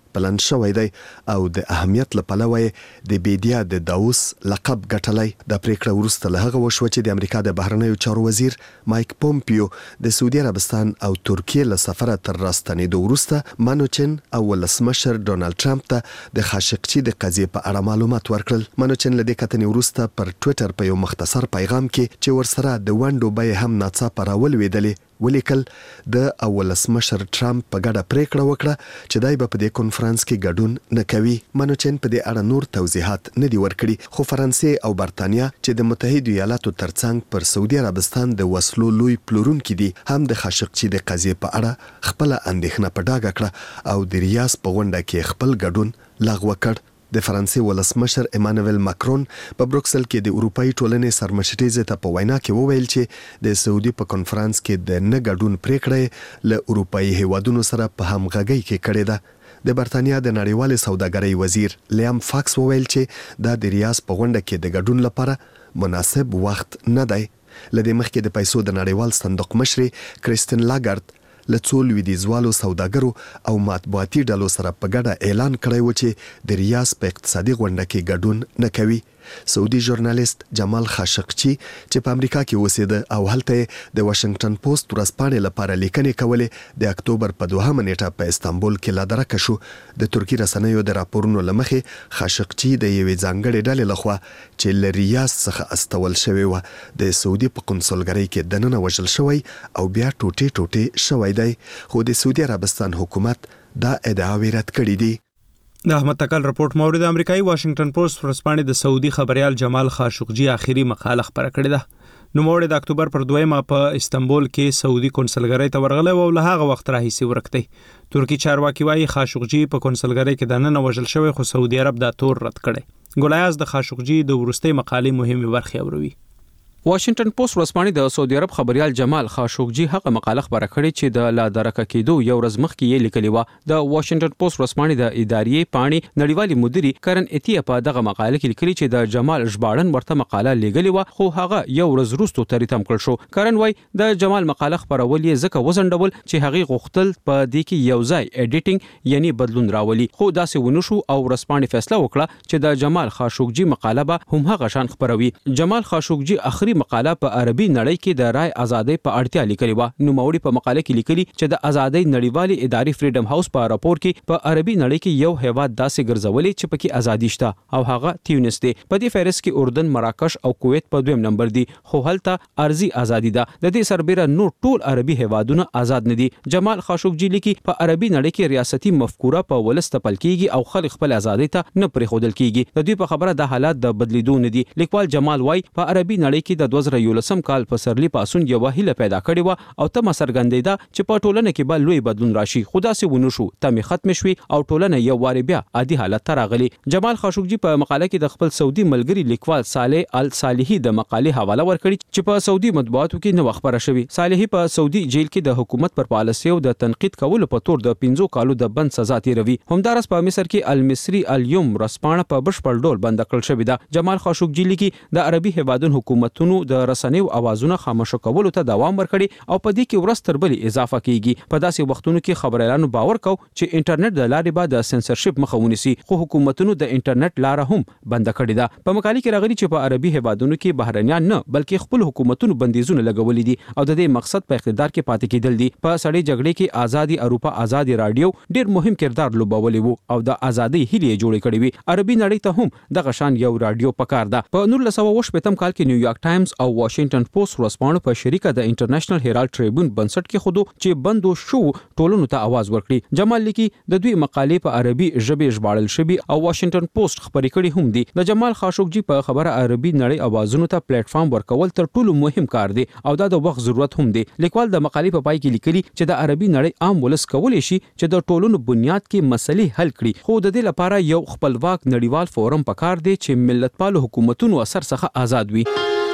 پلان شوی دی او د اهمیت لپاره د بیدیا د داوس لقب ګټلای. د پریکړه وروسته له هغه وشو چې د امریکا د بهرنیو چارو وزیر مایک پومپیو د سعودي عربستان او ترکیه له سفره تر راستنېدو وروسته مانوچن او ولسمشر ډونالد ټرمپ ته د خاشقچي د قضیې په اړه معلومات ورکړل. مانوچن له دې کتنې وروسته پر ټوئیټر په یو مختصر پیغام کې چې ورسره د ونډو بیې هم ناڅاپه راولوېدلې ولیکل د ولسمشر ټرمپ په ګډه پریکړه وکړه چې دای په دې کنفرانس کې ګډون نه کوي. مانوچن په دې اړه نور توضیحات نه دی ورکړي، خو فرانسې او برتانیا چې د متحده ایالاتو ترڅنګ پر سعودي عربستان د وسلو لوی پلورونکي دي هم د خاشقچي د قضیې په اړه خپل اندېښنه په ډاګه کړه او د ریاض په غونډه کې خپل ګډون لغوه کړ. د فرانسې ولسمشر ایمانوئل ماکرون په بروکسل کې د اروپאי ټولنې سرمشري ته په وینا کې وویل چې د سعودي په کنفرانس کې د نه ګډون پریکړه له اروپאי هیوادونو سره په همغږۍ کې کړې ده. د برتانیا د نړیوالې سوداګرۍ وزیر لیام فاکس وویل چې دا د ریاض په غونډه کې د ګډون لپاره مناسب وخت نه دی. لدې مخکې د پیسو د نړیوال صندوق مشر کریستین لاګارد له څو لویدیځوالو سوداګرو او مطبوعاتي ډلو سره په ګډه اعلان کړی و چې د ریاض په اقتصادي غونډه کې ګډون نه کوي. سعودي ژورنالیست جمال خاشقچي چې په امریکا کې اوسېده او هلته د واشنگټن پوسټ ورځپاڼې لپاره لیکنې کولې د اکتوبر په دوهمه نیټه په استانبول کې لا درکه شو. د ترکی رسنیو د راپورونو لمخې خاشقچي د یوې ځانګړې ډلې لخوا چې له ریاض څخه استول شوی و د سعودي په قونسلګرۍ کې دننه وژل شوی او بیا ټوټې ټوټې شوی دی، خو د سعودي عربستان حکومت دا ادعاوې رد کړې دي. د احمد تکل رپورت مورد امریکایي واشنگټن پوسټ ورځپاڼې د سعودي خبريال جمال خاشقجي آخري مقاله خبره کړې ده. نو مورد د اکتوبر پر دویمه په استانبول کې سعودي کنسلګرۍ ته ورغله او له هغه وخت راهیسې ورکته. ترکی چارواکي وايي خاشقجي په کنسلګرۍ کې دننه وژل شوی، خو سعودي عرب دا تور رد کړي. ګولایاز د خاشقجي د ورستۍ مقالې مهمه برخه اوروي. واشنگټن پوسټ ورځپاڼې د سعودي عرب خبريال جمال خاشقجي هغه مقاله خبره کړې چې د لا درکه کېدو یو ورځ مخکې یې لیکلې و. د واشنگټن پوسټ ورځپاڼې د ادارې پاڼې نړیوالي مدیري کرن اتیا په دغه مقاله کې لیکلي چې د جمال ژباړن ورته مقاله لیکلې و، خو هغه یو ورځ وروسته تریتم کړل شو. کرن وای د جمال مقاله خبرول یې ځکه وزندول چې هغه غوښتل په دې کې یو ځای اډیټینګ یعنی بدلون راولي، خو داسې ونه شو او ورځپاڼې فیصله وکړه چې د جمال خاشقجي مقاله به هم هغه شان خبروي. جمال خاشقجي اخري مقاله په عربي نړۍ کې د رای ازادۍ په اړتیا لیکلي و. نو موري په مقاله کې لیکلي چې د ازادۍ نړیوالي ادارې فریډم هاوس په راپور کې په عربي نړۍ کې یو هیواد داسې ګرځولي چې پکې ازادي شته او هغه تیونس دی. په دې فهرست کې اردن، مراکش او کویت په دویم نمبر دي، خو هلته ارزي ازادي ده. د دې سربېره نور ټول عربي هیوادونه آزاد نه دي. جمال خاشقجي لیکي په عربي نړۍ کې ریاستي مفکوره په ولس تپل کیږي او خلک خپل ازادي ته نه پرېښودل کیږي. د دوی په خبره د حالات د بدلیدو نه دي. لیکوال جمال وای په عربي نړۍ کې د دوه زره یولسم کال په سرلی پاسون یو هیله پیدا کړې و او تم سرګندیدا چې په ټولنه کې به لوی بدلون راشي، خو داسې ونه شو. تم ختم شوي او ټولنه یو واری بیا عادي حالت ته راغلی. جمال خاشقجي په مقاله کې د خپل سعودي ملګری لیکوال صالح الصالحي د مقالې حواله ورکړي چې په سعودي مطبوعاتو کې نو خبره شوی. صالحي په سعودي جیل کې د حکومت پر پالیسي او د تنقید کولو په تور د پنځو کالو د بند سزا تیروي. همدارس په مصر کې المصري اليوم رسپانه په بشپړ ډول بند کړل شوی ده. جمال خاشقجي لیکي د عربي هیوادونو حکومتونو د رسنیو اوازونه خاموش کولو ته دوام ورکړي او په دې کې ورځ تر بلې اضافه کیږي. په داسې وختونو کې خبريالانو باور کو چې انټرنیټ د لارې به د سنسرشپ مخه ونیسي، خو حکومتونو د انټرنیټ لار هم بند کړې ده. په مقالې کې راغلي چې په عربي هیوادونو کې بهرنیان نه بلکې خپل حکومتونو بندیزونه لګولې دي او د دې مقصد په اقتدار کې پاتې کېدل دي. په سړې جګړې کې آزادي اروپا آزادي رادیو ډېر مهم کردار لوبولی وو او د آزادۍ هیلې جوړې کړې وي. عربي نړۍ ته هم دغه شان یو رادیو پکار ده. په نولس سوه اوه شپږم کال کې نیویارک ټایمز او واشنگټن پوسټ ورځپاڼو په شریکه د انټرنیشنل هیرالډ ټریبون بنسټ کې خودو چې بندو شو ټولنو ته आवाज ورکړي. جمال لیکي د دوی مقالې په عربي ژبه ژباړل شوی او واشنگټن پوسټ خبرې کړي هم دي. د جمال خاشقجي په خبره عربي نړۍ اوازونو ته پلیټ فارم ورکول تر ټولو مهم کار دی او دا د وخت ضرورت هم دی. لیکوال د مقالې په پای کې لیکلي چې د عربي نړۍ عام ولس کولای شي چې د ټولنو بنیاد کې مسلې حل کړي، خو د دې لپاره یو خپلواک نړیوال فورم پکار دی چې ملتپالو حکومتونو اثر څخه آزاد وي.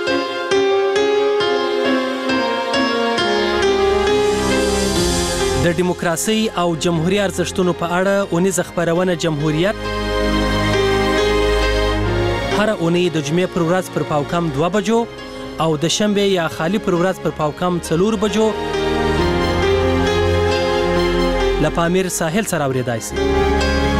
د دیموکراسي او جمهوریت ارزښتونو په اړه اونیزه خبرونه جمهوریت هر اونۍ د جمعې پر ورځ پر پاوکم دوه بجو او د شنبه یا خالی پر ورځ پر پاوکم څلور بجو لپامیر ساحل سره اوریدای شي.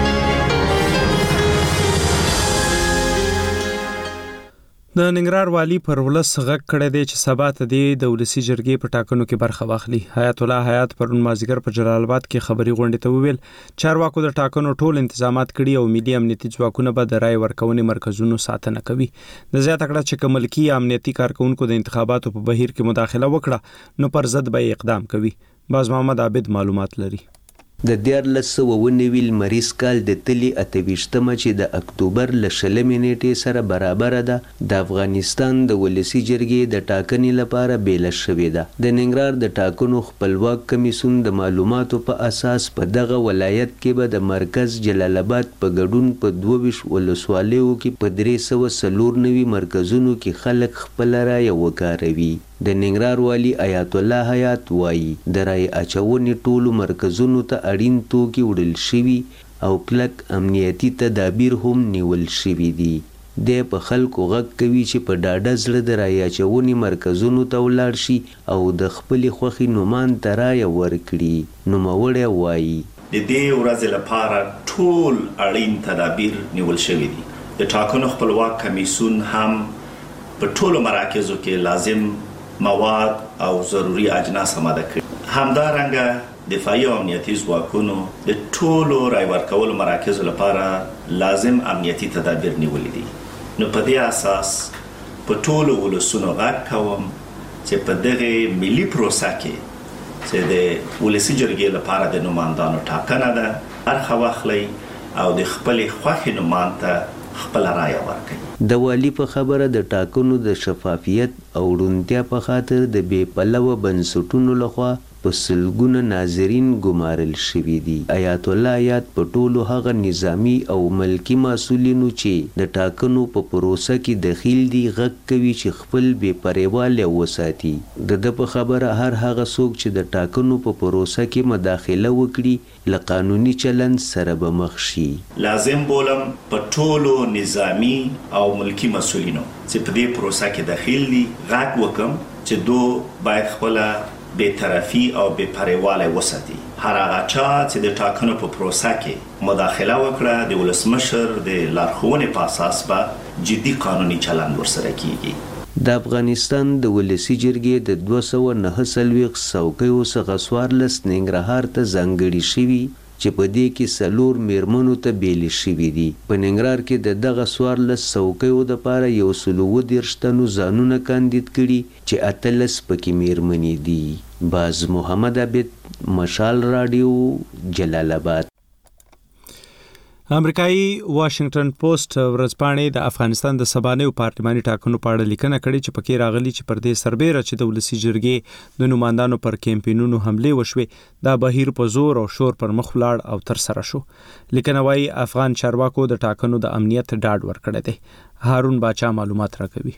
د ننګرهار والی پر ولس غږ کړی دی چې سبا ته د ولسی جرګې په ټاکنو کې برخه واخلي. حیات الله حیات پرون مازیګر په جلال آباد کې خبري غونډې ته وویل چارواکو د ټاکنو ټول تنظیمات کړي او ملي امنیتي ځواکونه به د رای ورکونې مرکزونو ساتنه کوي. د زیاته کړه چې کملکی امنیتي کارکونکو د انتخاباتو په بهیر کې مداخله وکړه نو پر ضد به اقدام کوي. باز محمد عابد معلومات لري. د دیارلس سوه اوه نوي لمریز کال د تلي اته ویشتمه چې د اکتوبر له شلمې نیټې سره برابره ده د افغانستان د ولسي جرګې د ټاکنې لپاره بیله شوې ده. د ننګرهار د ټاکنو خپلواک کمیسیون د معلوماتو په اساس په دغه ولایت کې به د مرکز جلال آباد په ګډون په دوه ویشت ولسوالیو کې په درې سوه څلور نوي مرکزونو کې خلک خپله رایه وکاروي. د ننګرهار والی حیات الله حیات وایي د رای اچونې ټولو مرکزونو ته اړین توکي وړل شوي او کلک امنیتي تدابیر هم نیول شوي دي. دی په خلکو غږ کوي چې په ډاډه زړه د رای اچونې مرکزونو ته ولاړ شي او د خپلې خوښې نومان ته رایه ورکړي. نوموړی وایي د دې ورځې لپاره ټول اړین تدابیر نیول شوي دي. د ټاکنو خپلواک کمیسیون هم په ټولو مراکزو کې لازم مواد او ضروري اجناس آماده کړي. همدارنګه دفاعي او امنیتي ځواکونو د ټولو رای ورکولو مراکزو لپاره لازم امنیتي تدابیر نیولي دي. نو په دې اساس په ټولو ولسونو غږ کوم چې په دغه ملي پروسه کې چې د ولسي جرګې لپاره د نوماندانو ټاکنه ده برخه واخلي او د خپلې خوښې نومان ته خپل رایه ورکړي. د والی په خبره د ټاکنو د شفافیت او روڼتیا په خاطر د بې پلوه بنسټونو لخوا په سلګونه ناظرین ګمارل شوي دي. حیات الله حیات په ټولو هغه نظامی او ملکی مسؤلینو چې د ټاکنو په پروسه کې دخیل دي غږ کوي چې خپل بې پرواله وساتي. د د په خبره هر هغه څوک چې د ټاکنو په پروسه کې مداخله وکړي له قانوني چلند سره به مخ شي. لازم بولم په ټولو نظامی او ملکی مسؤلینو چې په دې پروسه کې دخیل دي غږ وکم چې دو باید خپل بې طرفي او بې پرواله وساتي. هر هغه چا چې د ټاکنو په پروسه کې مداخله وکړه د ولسمشر د لارښوونې په اساس به جدي قانوني چلند ورسره کیږي. د افغانستان د ولسي جرګې د دوه سوه نهه څلوېښت څوکیو څخه څوارلس ننګرهار ته ځانګړي شوي چې په دې کې څلور میرمنو ته بیلې شوي دي. په ننګرهار کې د دغه څوارلس څوکیو دپاره یو سل اووه دېرش تنو ځانونه کاندید کړي چې اتلس پکې میرمنې دي. باز محمد عابد مشال رادیو جلال آباد. امریکایي واشنگټن پوسټ ورځپاڼې د افغانستان د سبانیو پارلماني ټاکنو په اړه لیکنه کړې چې پکې راغلي چې پر دې سربېره چې د ولسي جرګې د نوماندانو پر کیمپینونو حملې وشوې دا بهیر په زور او شور پر مخ ولاړ او تر سره شو. لیکنه وايي افغان چارواکو د ټاکنو د امنیت ډاډ ورکړی دی. هارون باچا معلومات راکوي.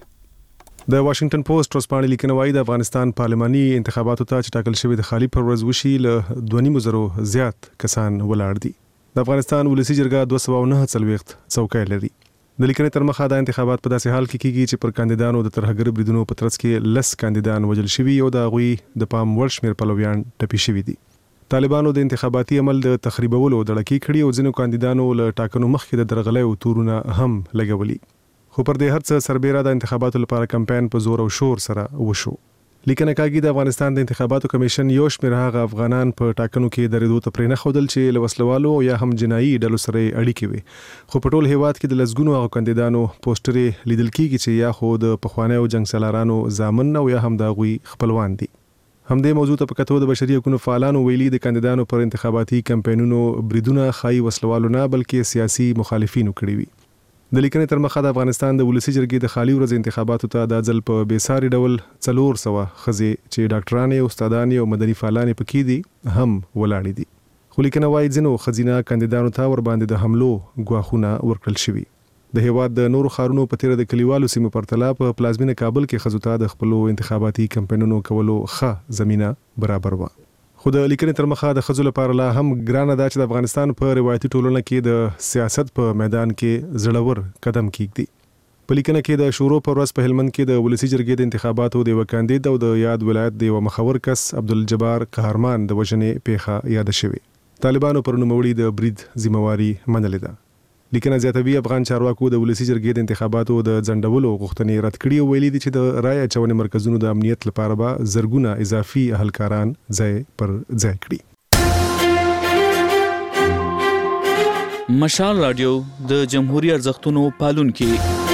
د واشنگټن پوسټ ورځپاڼې لیکنه وايي د افغانستان پارلماني انتخاباتو ته چې ټاکل شوی د خالي پر ورځ وشي له دوه نیم زرو زیات کسان ولاړ دي. د افغانستان ولسي جرګه دوه سوه نهه څلوېښت څوکۍ لري. د لیکنې تر مخه د انتخابات په داسې حال کې کیږي چې پر کاندیدانو د ترهګر بریدونو په ترڅ کې لس کاندیدان وژل شوي او د هغوی د پام وړ شمېر پلویان ټپي شوي دي. طالبانو د انتخاباتي عمل د تخریبولو دړکې کړي او ځینو کاندیدانو له ټاکنو مخکې د درغلیو تورونه هم لګولي. خو پر دې هر څه سربېره د انتخاباتو لپاره کمپاین په زور او شور سره وشو. لیکنه کاږي د افغانستان د انتخاباتو کمیشن یو شمېر هغه افغانان په ټاکنو کې درېدو ته پرې نه ښودل چې له وسلوالو یا هم جنایي ډلو سره اړیکې وي. خو په ټول هیواد کې د لسګونو هغو کاندیدانو پوسټرې لیدل کیږي چې یا خو د پخوانیو جنګ سالارانو زامن او یا هم د هغوی خپلوان دي. همدې موضوع ته په کتو د بشري حقوقو فعالانو ویلي د کاندیدانو پر انتخاباتي کمپاینونو بریدونه خایي وسلوالو نه بلکې سیاسي مخالفینو کړي وي. د لیکنې تر مخه د افغانستان د ولسي جرګې د خالي ورځ انتخاباتو ته د ځل په بېساري ډول څلور سوه ښځې چې ډاکټرانې استادانې او مدني فعالانې پکې دي هم ولاړې دي. خو لیکنه وايي ځینو ښځینه کاندیدانو ته ورباندې د حملو ګواښونه ورکړل شوي. د هیواد د نورو ښارونو په تیره د کلیوالو سیمو پرتله په پلازمینه کابل کې ښځو ته د خپلو انتخاباتي کمپاینونو کولو ښه زمینه برابر وه. خو د لیکنې تر مخه د ښځو لپاره لا هم ګرانه ده چې د افغانستان په روایتي ټولنه کې د سیاست په میدان کې زړور قدم کېږدي. په لیکنه کې د شورو پر ورځ په هلمند کې د ولسي جرګې د انتخاباتو د یوه کاندید او د یاد ولایت د یوه مخور کس عبدالجبار قهرمان د وژنې پیښه یاده شوې. طالبانو پر نوموړي د برید ذمهواري منلې ده. لیکنه زیاتوي افغان چارواکو د ولسی جرګې د انتخاباتو د ځنډولو غوښتنې رد کړې او ویلي دي چې د رای اچونې مرکزونو د امنیت لپاره به زرګونه اضافي اهلکاران ځای پر ځای کړي. مشال رادیو د جمهوریت ارزښتونو پالونکي.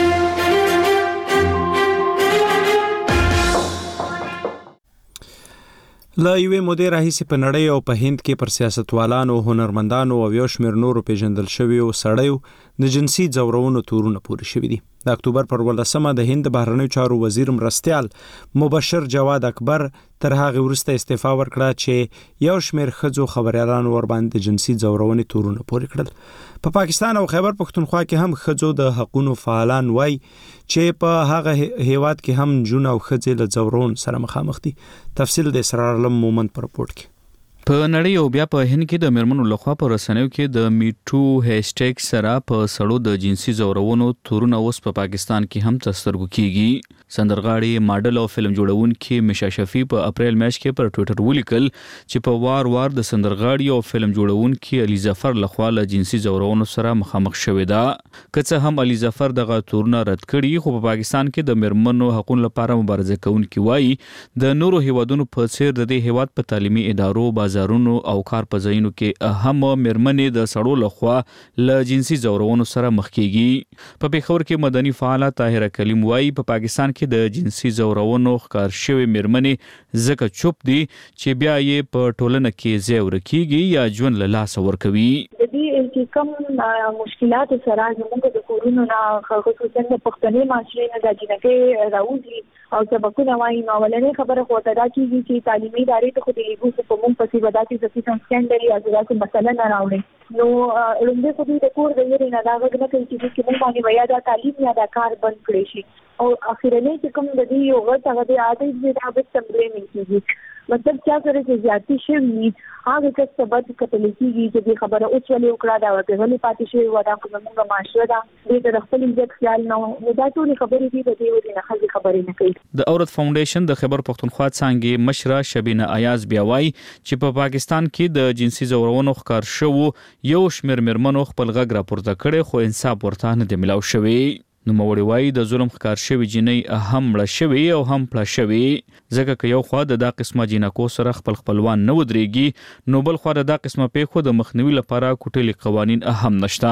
لا یوې مودې راهیسې په نړۍ او په هند کې پر سیاستوالانو، هنرمندانو او یو شمېر نورو پیژندل شویو سړیو د جنسي ځورونو تورونه پورې شوي دي. د اکتوبر پر ولسمه د هند بهرنیو چارو وزیر مرستیال مبشر جواد اکبر تر هغه وروسته استعفا ورکړه چې یو شمېر ښځو خبريالانو ور باندې جنسي ځورونې تورونه پورې کړل. په پا پاکستان او خیبر پښتونخوا کې هم ښځو د حقوقو فعالان وای چې په هغه هیواد کې هم جون او ښځې له ځورون سره مخامخ دي. تفصیل د اسرار علم مومند پر رپورت کې. په نړۍ او بیا په هند کې د میرمنو لخوا په رسنیو کې د میټو هیشټیګ سره په سړو د جنسي ځورونو تورونه اوس په پاکستان کې هم تسترګو کیږي. سندرغاړي، ماډل او فلم جوړونکي مشا شفیع په اپریل میاشت کې پر ټوئیټر ولیکل چې په وار وار د سندرغاړي او فلم جوړونکي علي ظفر لخوا له جنسي ځورونو سره مخامخ شوې ده. که څه هم علي ظفر دغه تورونه رد کړي، خو په پاکستان کې د میرمنو حقوقو لپاره مبارزه کوونکي وایي د نورو هیوادونو په څیر د دې هیواد په تعلیمي ادارو، بازارونو او کار په ځایونو کې هم میرمنې د سړو لخوا له جنسي ځورونو سره مخ کیږي. په پیښور کې مدني فعال طاهره کلیم وایي په پاکستان کې د جنسي ځورونو ښکار شوی میرمنې ځکه چوپ دي چې بیا یې په ټولنه کې ځای ورکیږي یا ژوند له لاسه ورکوي. د دې چې کوم مشکلات سره زموږ د کورونو نه خصوصا د پښتني معاشرې نه د جنګي راوځي او سبقونه وایي، نو ولنې خبره خو ته دا کیږي چې تعلیمي ادارې ته خو د لیګو په موږ پسې وداتې ځکه سکندري یا ځکه مسله نه راوړي. نو لومړی خو د کور د یری نه دا غږ نه کوي چې موږ باندې ویا دا تعلیم یا دا کار بند کړی شي او اخیرنی چې کوم د دې یو غټ هغه د عادت د رابط تمرین کیږي. مطلب چا سره چې زیاتی شي هغه څه سبب کتل کیږي چې د خبره اوس ولې وکړه دا ورته پاتې شي و دا کومه معاشره ده د خپل عزت خیال نه نو دا ټول خبرې دي د دې ورته خلک خبرې نه کوي. د اورت فاونډیشن د خیبر پښتونخوا څنګه مشره شبینه ایاز بیا وایي چې په پا پاکستان کې د جنسي ځورونو ښکار شو یو شمېر میرمنو خپل غږ راپورته کړي خو انصاف ورته نه دی ملاو شوی. نو موري وای د ظلم ښکار شوی جنې هم مړه شوی او هم پړه شوی ځکه که یو خوا د دا قسمه جنکو سره خپل خپلوان نه ودرېږي نو بل خوا د دا قسمه پیښو د مخنیوي لپاره کوټلي قوانین هم نشته.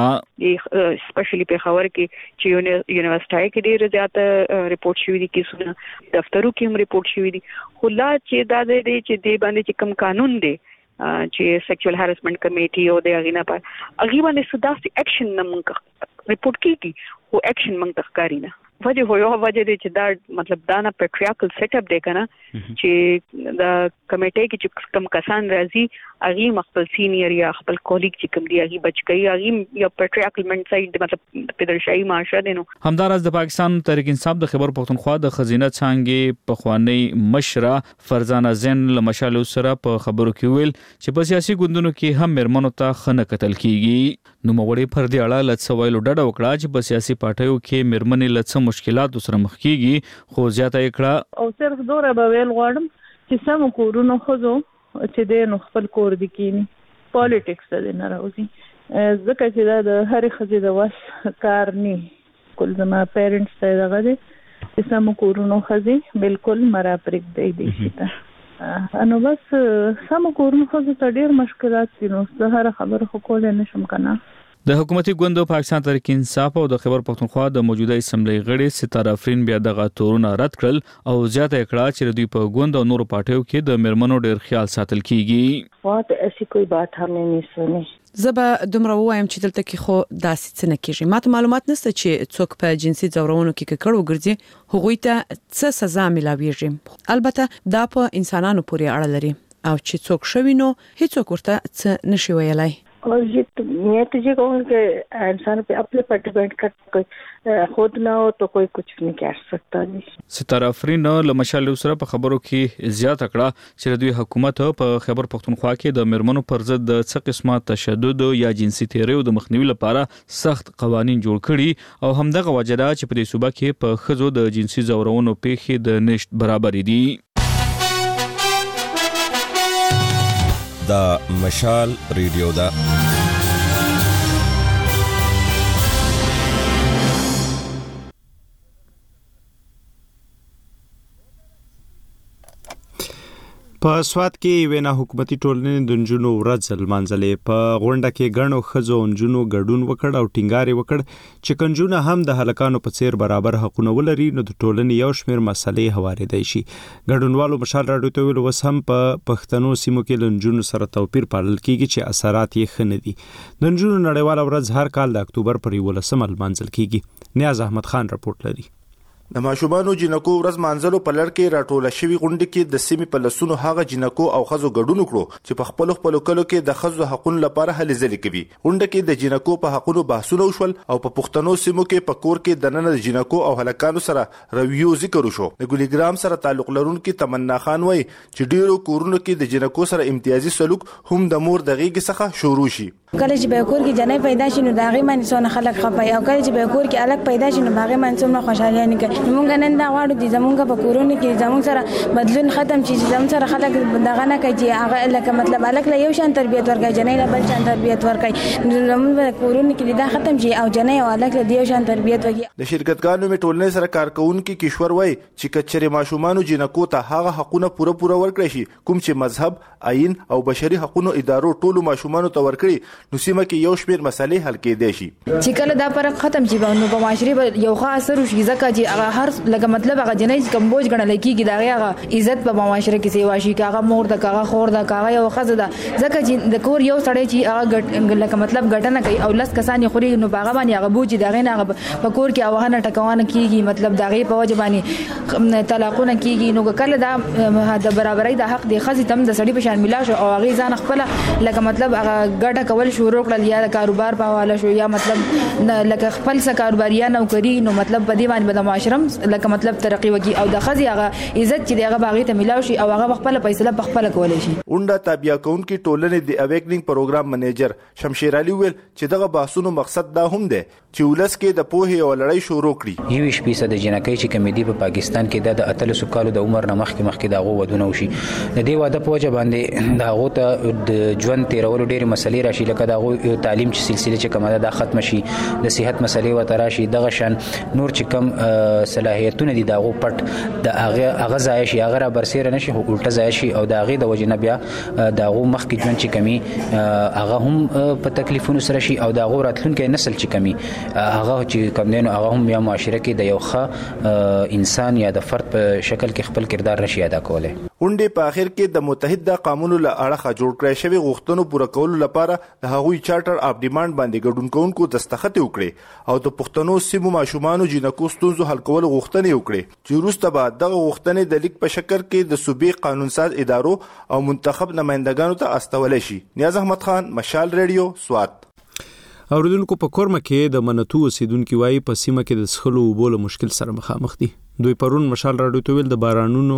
سپیشلی په خبر کې چې یونیورسيټي کې ډېر زیات ریپورت شوی دي کیسونه دفترو کې هم ریپورت شوی دي خو لا چې دا دې چې دې باندې چې کوم قانون دی چې سیکشوال هراسمنت کمیټي او د اغینا پر اغي باندې سداسي اکشن نه مونږ ریپورت کیږي خو اکشن مونږ تخکاری نه وجه هو یو وجه دې چې دا مطلب دا نه پیټریارکل سیټ اپ دی کنه چې دا کمیټي کې چې کم کسان راځي اغي خپل سینیئر یا خپل کولیګ چې کوم دی اغي بچ کوي اغي یا پیټریارکل منټ مطلب پیدرشاهي معاشره دی. نو همدارس د پاکستان تحریک انصاف د خیبر پښتونخوا د خزینه څنګه په خوانی مشره فرزانه زین لمشالو سره په خبرو کې ویل چې په سیاسي ګوندونو کې هم مرمنو ته خنه قتل کیږي. نو مغوړي پر دې اړه لڅ ویلو ډډه وکړه چې په سیاسي پارټیو کې مرمنې لڅ مشکلات سره مخ کیږي خو زیاته کړه او صرف دوره به ویل غواړم چې سم کورونو خزو چې د نو خپل کور دي کینی پالیټکس ته نه راوځي ځکه چې دا د هر خزې د وس کار نه کول زما پیرنټس ته دغه دي چې سم کورونو خزې بالکل مرا پرېږ دی دي شته انو بس سم کورونو خزو ته ډېر مشکلات دي نو زه هر خبره خو کولای نشم کنه. د حکومتي ګوند پاکستان تحریک انصاف او د خیبر پښتونخوا د موجوده اسمبلی غړي ستاره افرین بیا دغه تورونه رد کړل او زیاته کړه چې دوی په ګوند او نورو پارټیو کې د میرمنو ډېر خیال ساتل کیږي. واته اسی کوئی بات هم نه سني زبا دومره وایم چې دلته کې خو داسې څه نه کیږي. ماته معلومات نشته چې څوک په جنسي ځورونو کې ککړ وګرځي هغوی ته څه سزا ملاويږي. البته دا په انسانانو پورې اړه لري او چې څوک شوی نو هیڅ ورته څه نشي ویلای. और ये मैं तुझे कहूँ कि इंसान पे अपने पर डिपेंड कर कोई खुद ना हो तो कोई कुछ नहीं कह सकता. ستاره افرین لمشال سره په خبرو کې زیات کړه چې دوی حکومت په خیبر پښتونخوا کې د مرمنو پر ضد د څه قسمه تشدد یا جنسي تیریو د مخنیوي لپاره سخت قوانين جوړ کړي او همدغه وجره چې په دې صوبه کې په خزو د جنسي ځورونو پیښې د نشټ برابر دي. دا مشال ریډیو دا په سواد کې وینا حکومتي ټولنې د نجونو ورځ لمانځلې. په غونډه کې ګڼو ښځو او نجونو ګډون وکړ او ټینګار وکړ چې کنجونه هم د هلکانو په څیر برابر حقونه ولري نو د ټولنې یو شمېر مسلې هواریدای شي. ګډونوالو مشال راډیو ته ویل اوس هم په پښتنو سیمو کې له نجونو سره توپیر پالل کیږي چې اثرات یې ښه نه دي. د نجونو نړیواله ورځ هر کال د اکتوبر پر یولسمه لمانځل کیږي. نیاز احمد خان رپورټ لري. د ماشومانو جنکو ورځ مانځلو په لړ کې راټوله شوی غونډه کې د سیمې په لسونو هغه جنکو او خزو ګډون وکړو چې په خپل خپل کلو کې د خزو حقوقو لپاره هلې ځلې کوي. غونډه کې د جنکو په حقوقو بحثونه وشول او په پښتنو سیمو کې په کور کې د نن د جنکو او هلکانو سره رویو ذکر وشو. د ګلیګرام سره تعلق لرونکي تمنا خان وای چې ډیرو کورونو کې د جنکو سره امتیازي سلوک هم د مور د غیږ څخه شروع شي. کله چې به کور کې جنې پیدا شي نو داغه باندې څونه خلک خپای او کله چې به کور کې الګ پیدا شي نو هغه باندې څونه خوشاله نه کوي. موږ نن دا واړو دي زمونږ په کورونه کې زمونږ سره بدلون ختم شي، زمونږ سره خلک دغه نه کوي چې هغه لکه مطلب الګ له یو شان تربیت ورکړي جنې له بل شان تربیت ورکړي. زمونږ په کورونه کې دا ختم شي او جنې او الګ له یو شان تربیت وکړي. د شرکتګانو می ټولنې سره کارکونکو کیشور وای چې کچره ماشومانو جنکو ته هغه حقونه پوره پوره ورکړي شي کوم چې مذهب، آئین او بشري حقوقو ادارو ټولو ماشومانو ته ورکړي نو سیمه کې یو شمیر مسلې حل کېدې شي. چې کله دا فرق ختم شي نو په معاشري یو خاص اثر وشي ځکه چې هغه هر لکه مطلب هغه جنې کم بوج غنل کېږي دا هغه عزت په معاشره کې سیوا شي، هغه مور د هغه خور د هغه یو خزه ده ځکه چې د کور یو سړی چې هغه لکه مطلب غټنه کوي او لس کسان خوري نو هغه باندې هغه بوج دا نه هغه په کور کې اوهنه ټکوانه کېږي مطلب دغه په وجه باندې طلاقونه کېږي. نو کله دا د برابرۍ د حق د خزې تم د سړي په شان ملا شو او هغه ځان خپل لکه مطلب هغه ګټه کول شروع کړل یا د کاروبار په حواله شو یا مطلب لکه خپل څه کاروباریا نو کوي نو مطلب په دې باندې د معاشره لکه مطلب ترقی وکي او د خزي هغه عزت چې دغه باغې ته ملاوي شي او هغه خپل فیصله په خپل کولای شي. اونډه تابع کون کی ټولنې د اویکنینګ پروګرام منیجر شمشیر علي ویل چې دغه بحثونو مقصد دا هم دی چې ولس کې د پوهې او لړۍ شروع کړي. یو شپې صد جنکې چې کمیډي په پاکستان کې د اتلس کالو د عمر نه مخکې مخکې دغه ودونه وشي د دې واده په وجه باندې دغه ته د ژوند تیرولو ډېر مسلې راشي لکه دغه تعلیم چې سلسله چې کومه ده ختم شي، د صحت مسلې وته راشي، دغه شان نور چې کم صلاحیتونه دي دغه پټ د هغه هغه ځای شي هغه را برسېره نشي الټه ځای شي او دغه د وجه نه بیا دغه مخکې ژوند چې کمی هغه هم په تکلیفونو سره شي او دغه راتلونکي نسل چې کمی هغه چې کوم دینو هغه هم بیا معاشره کې د یو ښه انسان یا د فرد په شکل کې خپل کردار نشي ادا کولای. اونډه په اخر کې د متحده قانون له اړخه جوړ کړی شوی غوښتنو پوره کولو لپاره د هغوی چارټر اف ډیماند باندې ګډون کوونکو دستخط وکړي او د پښتنو سیمو ماشومانو جنکو ستونزو حل کولو غوښتنې وکړي چې وروسته بعد دغه غوښتنې د لیک په شکل کې د صوبې قانون ساز ادارو او منتخب نمائندګانو ته استول شي. نیاز احمد خان، مشال ریډیو، سوات. اوریدونکو په کورمه کې د منتو اوسیدونکو وايي په سیمه کې د څښلو اوبو له مشکل سره مخامخ دي. دوی پرون مشال راډیو ته ویل د بارانونو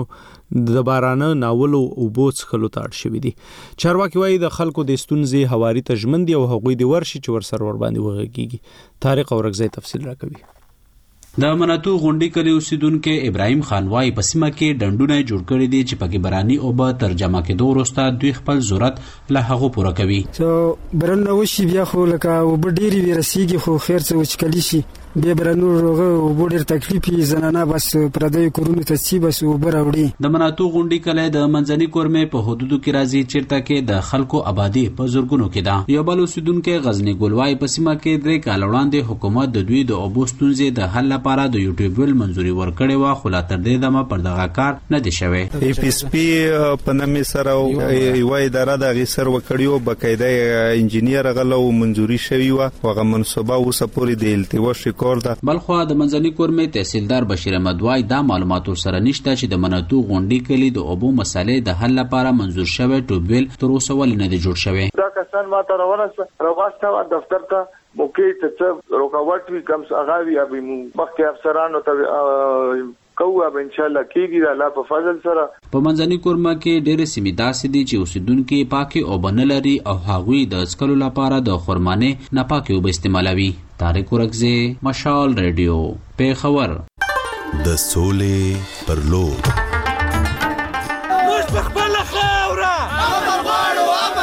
د بارانه ناولو اوبو څښلو ته اړ شوي دي. چارواکي وايي د خلکو د ستونزې هواري ته ژمن دي او هغوی د ورشي چې ورسره ور باندې وغږیږي. طارق اورګزی تفصیل راکوي. د مناتو غونډې کلی اوسیدونکو ابراهیم خان وايي په سیمه کې ډنډونه جوړ کړي دي چې پکې براني اوبه تر جمع کېدو وروسته دوی خپل ضرورت له هغه پوره کوي. چې برنه وشي بیا خو لکه اوبه ډېرې ورسیږي خو خیر څه وچکلی شي بیا برنو روغه اوبه ډېر تکلیفي زنانه بس پردی کورونو ته سی بس اوبه راوړي. د مناتو غونډې کلی د منځني کورمې په حدودو کې راځي چیرته کې د خلکو آبادی په زورګونو کې ده. یو بل اوسیدونکو غزنی ګلوای په سیمه کې درې کال وړاندې حکومت د دوی د اوبو ستونزې د حل لپاره د یوټیوب ول منځوري ورکړې و خو لا تر دې دمه پر دغه کار نه دی شوی. ای پی اس پی په نامه سره یو اداره د غیسر وکړیو بقاعده انجنیر غلو منځوري شوی و هغه منصوبه اوسه پورې د التواش ریکارډ ده. بلخو د منځني کورمې تحصیلدار بشیر احمد وای دا معلومات سره نشته چې د مناتو غونډې کلی د اوبو مسالې د حل لپاره منځور شوی ټوبویل تر اوسه ولې نه دی جوړ شوی. دا کسان ما ته روانه راوځه دفتر ته موکې ته څه رکاوټ وی کم اغاوی ابي مخکې افسرانو ته کوه به ان شاء الله کېږي د الله په فضل سره. په منځني کورمه کې ډېر سیمې داسې دي چې اوسیدونکو پاکي او بنلري او هغوی د څکلو لپاره د خرمانه ناپاکي اوبه استعمالوي. طارق اورګزی، مشال ریډیو، پیښور. د سولې پر لور موږ په خپل خاوره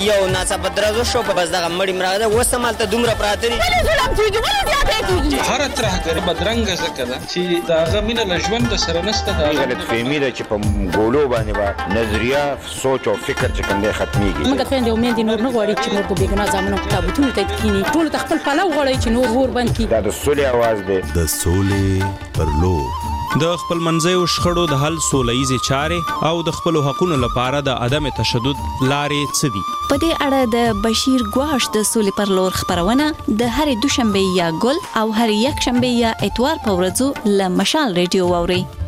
یو ناڅاپه درزو شو په بس دغه مړی مراده وسمال ته دومره پراته دي ولې ظلم کیږي ولې زیاته کیږي هر ترهګر بدرنګ زکه چې دا غمینه لژوند سره نسته دا غلط فهمي ده چې په ګولو باندې با نظریه سوچ او فکر چې کنده ختميږي موږ ته د امید نور نه غواړي چې موږ په بیګنا ځامنو کتابتون ته کینی ټول تخپل پلو غواړي چې نور ور بند کی دا د سولې आवाज ده د سولې پر لور د خپل منځیو شخړو د حل سولهیزې چارې او د خپل حقوقو لپاره د عدم تشدد لارې څه دي؟ په دې اړه د بشیر ګواش د سولې پر لور خبرونه د هرې دوشنبه یا ګل او هرې یک شنبه یا اتوار په ورځو له مشال ریډیو واوري.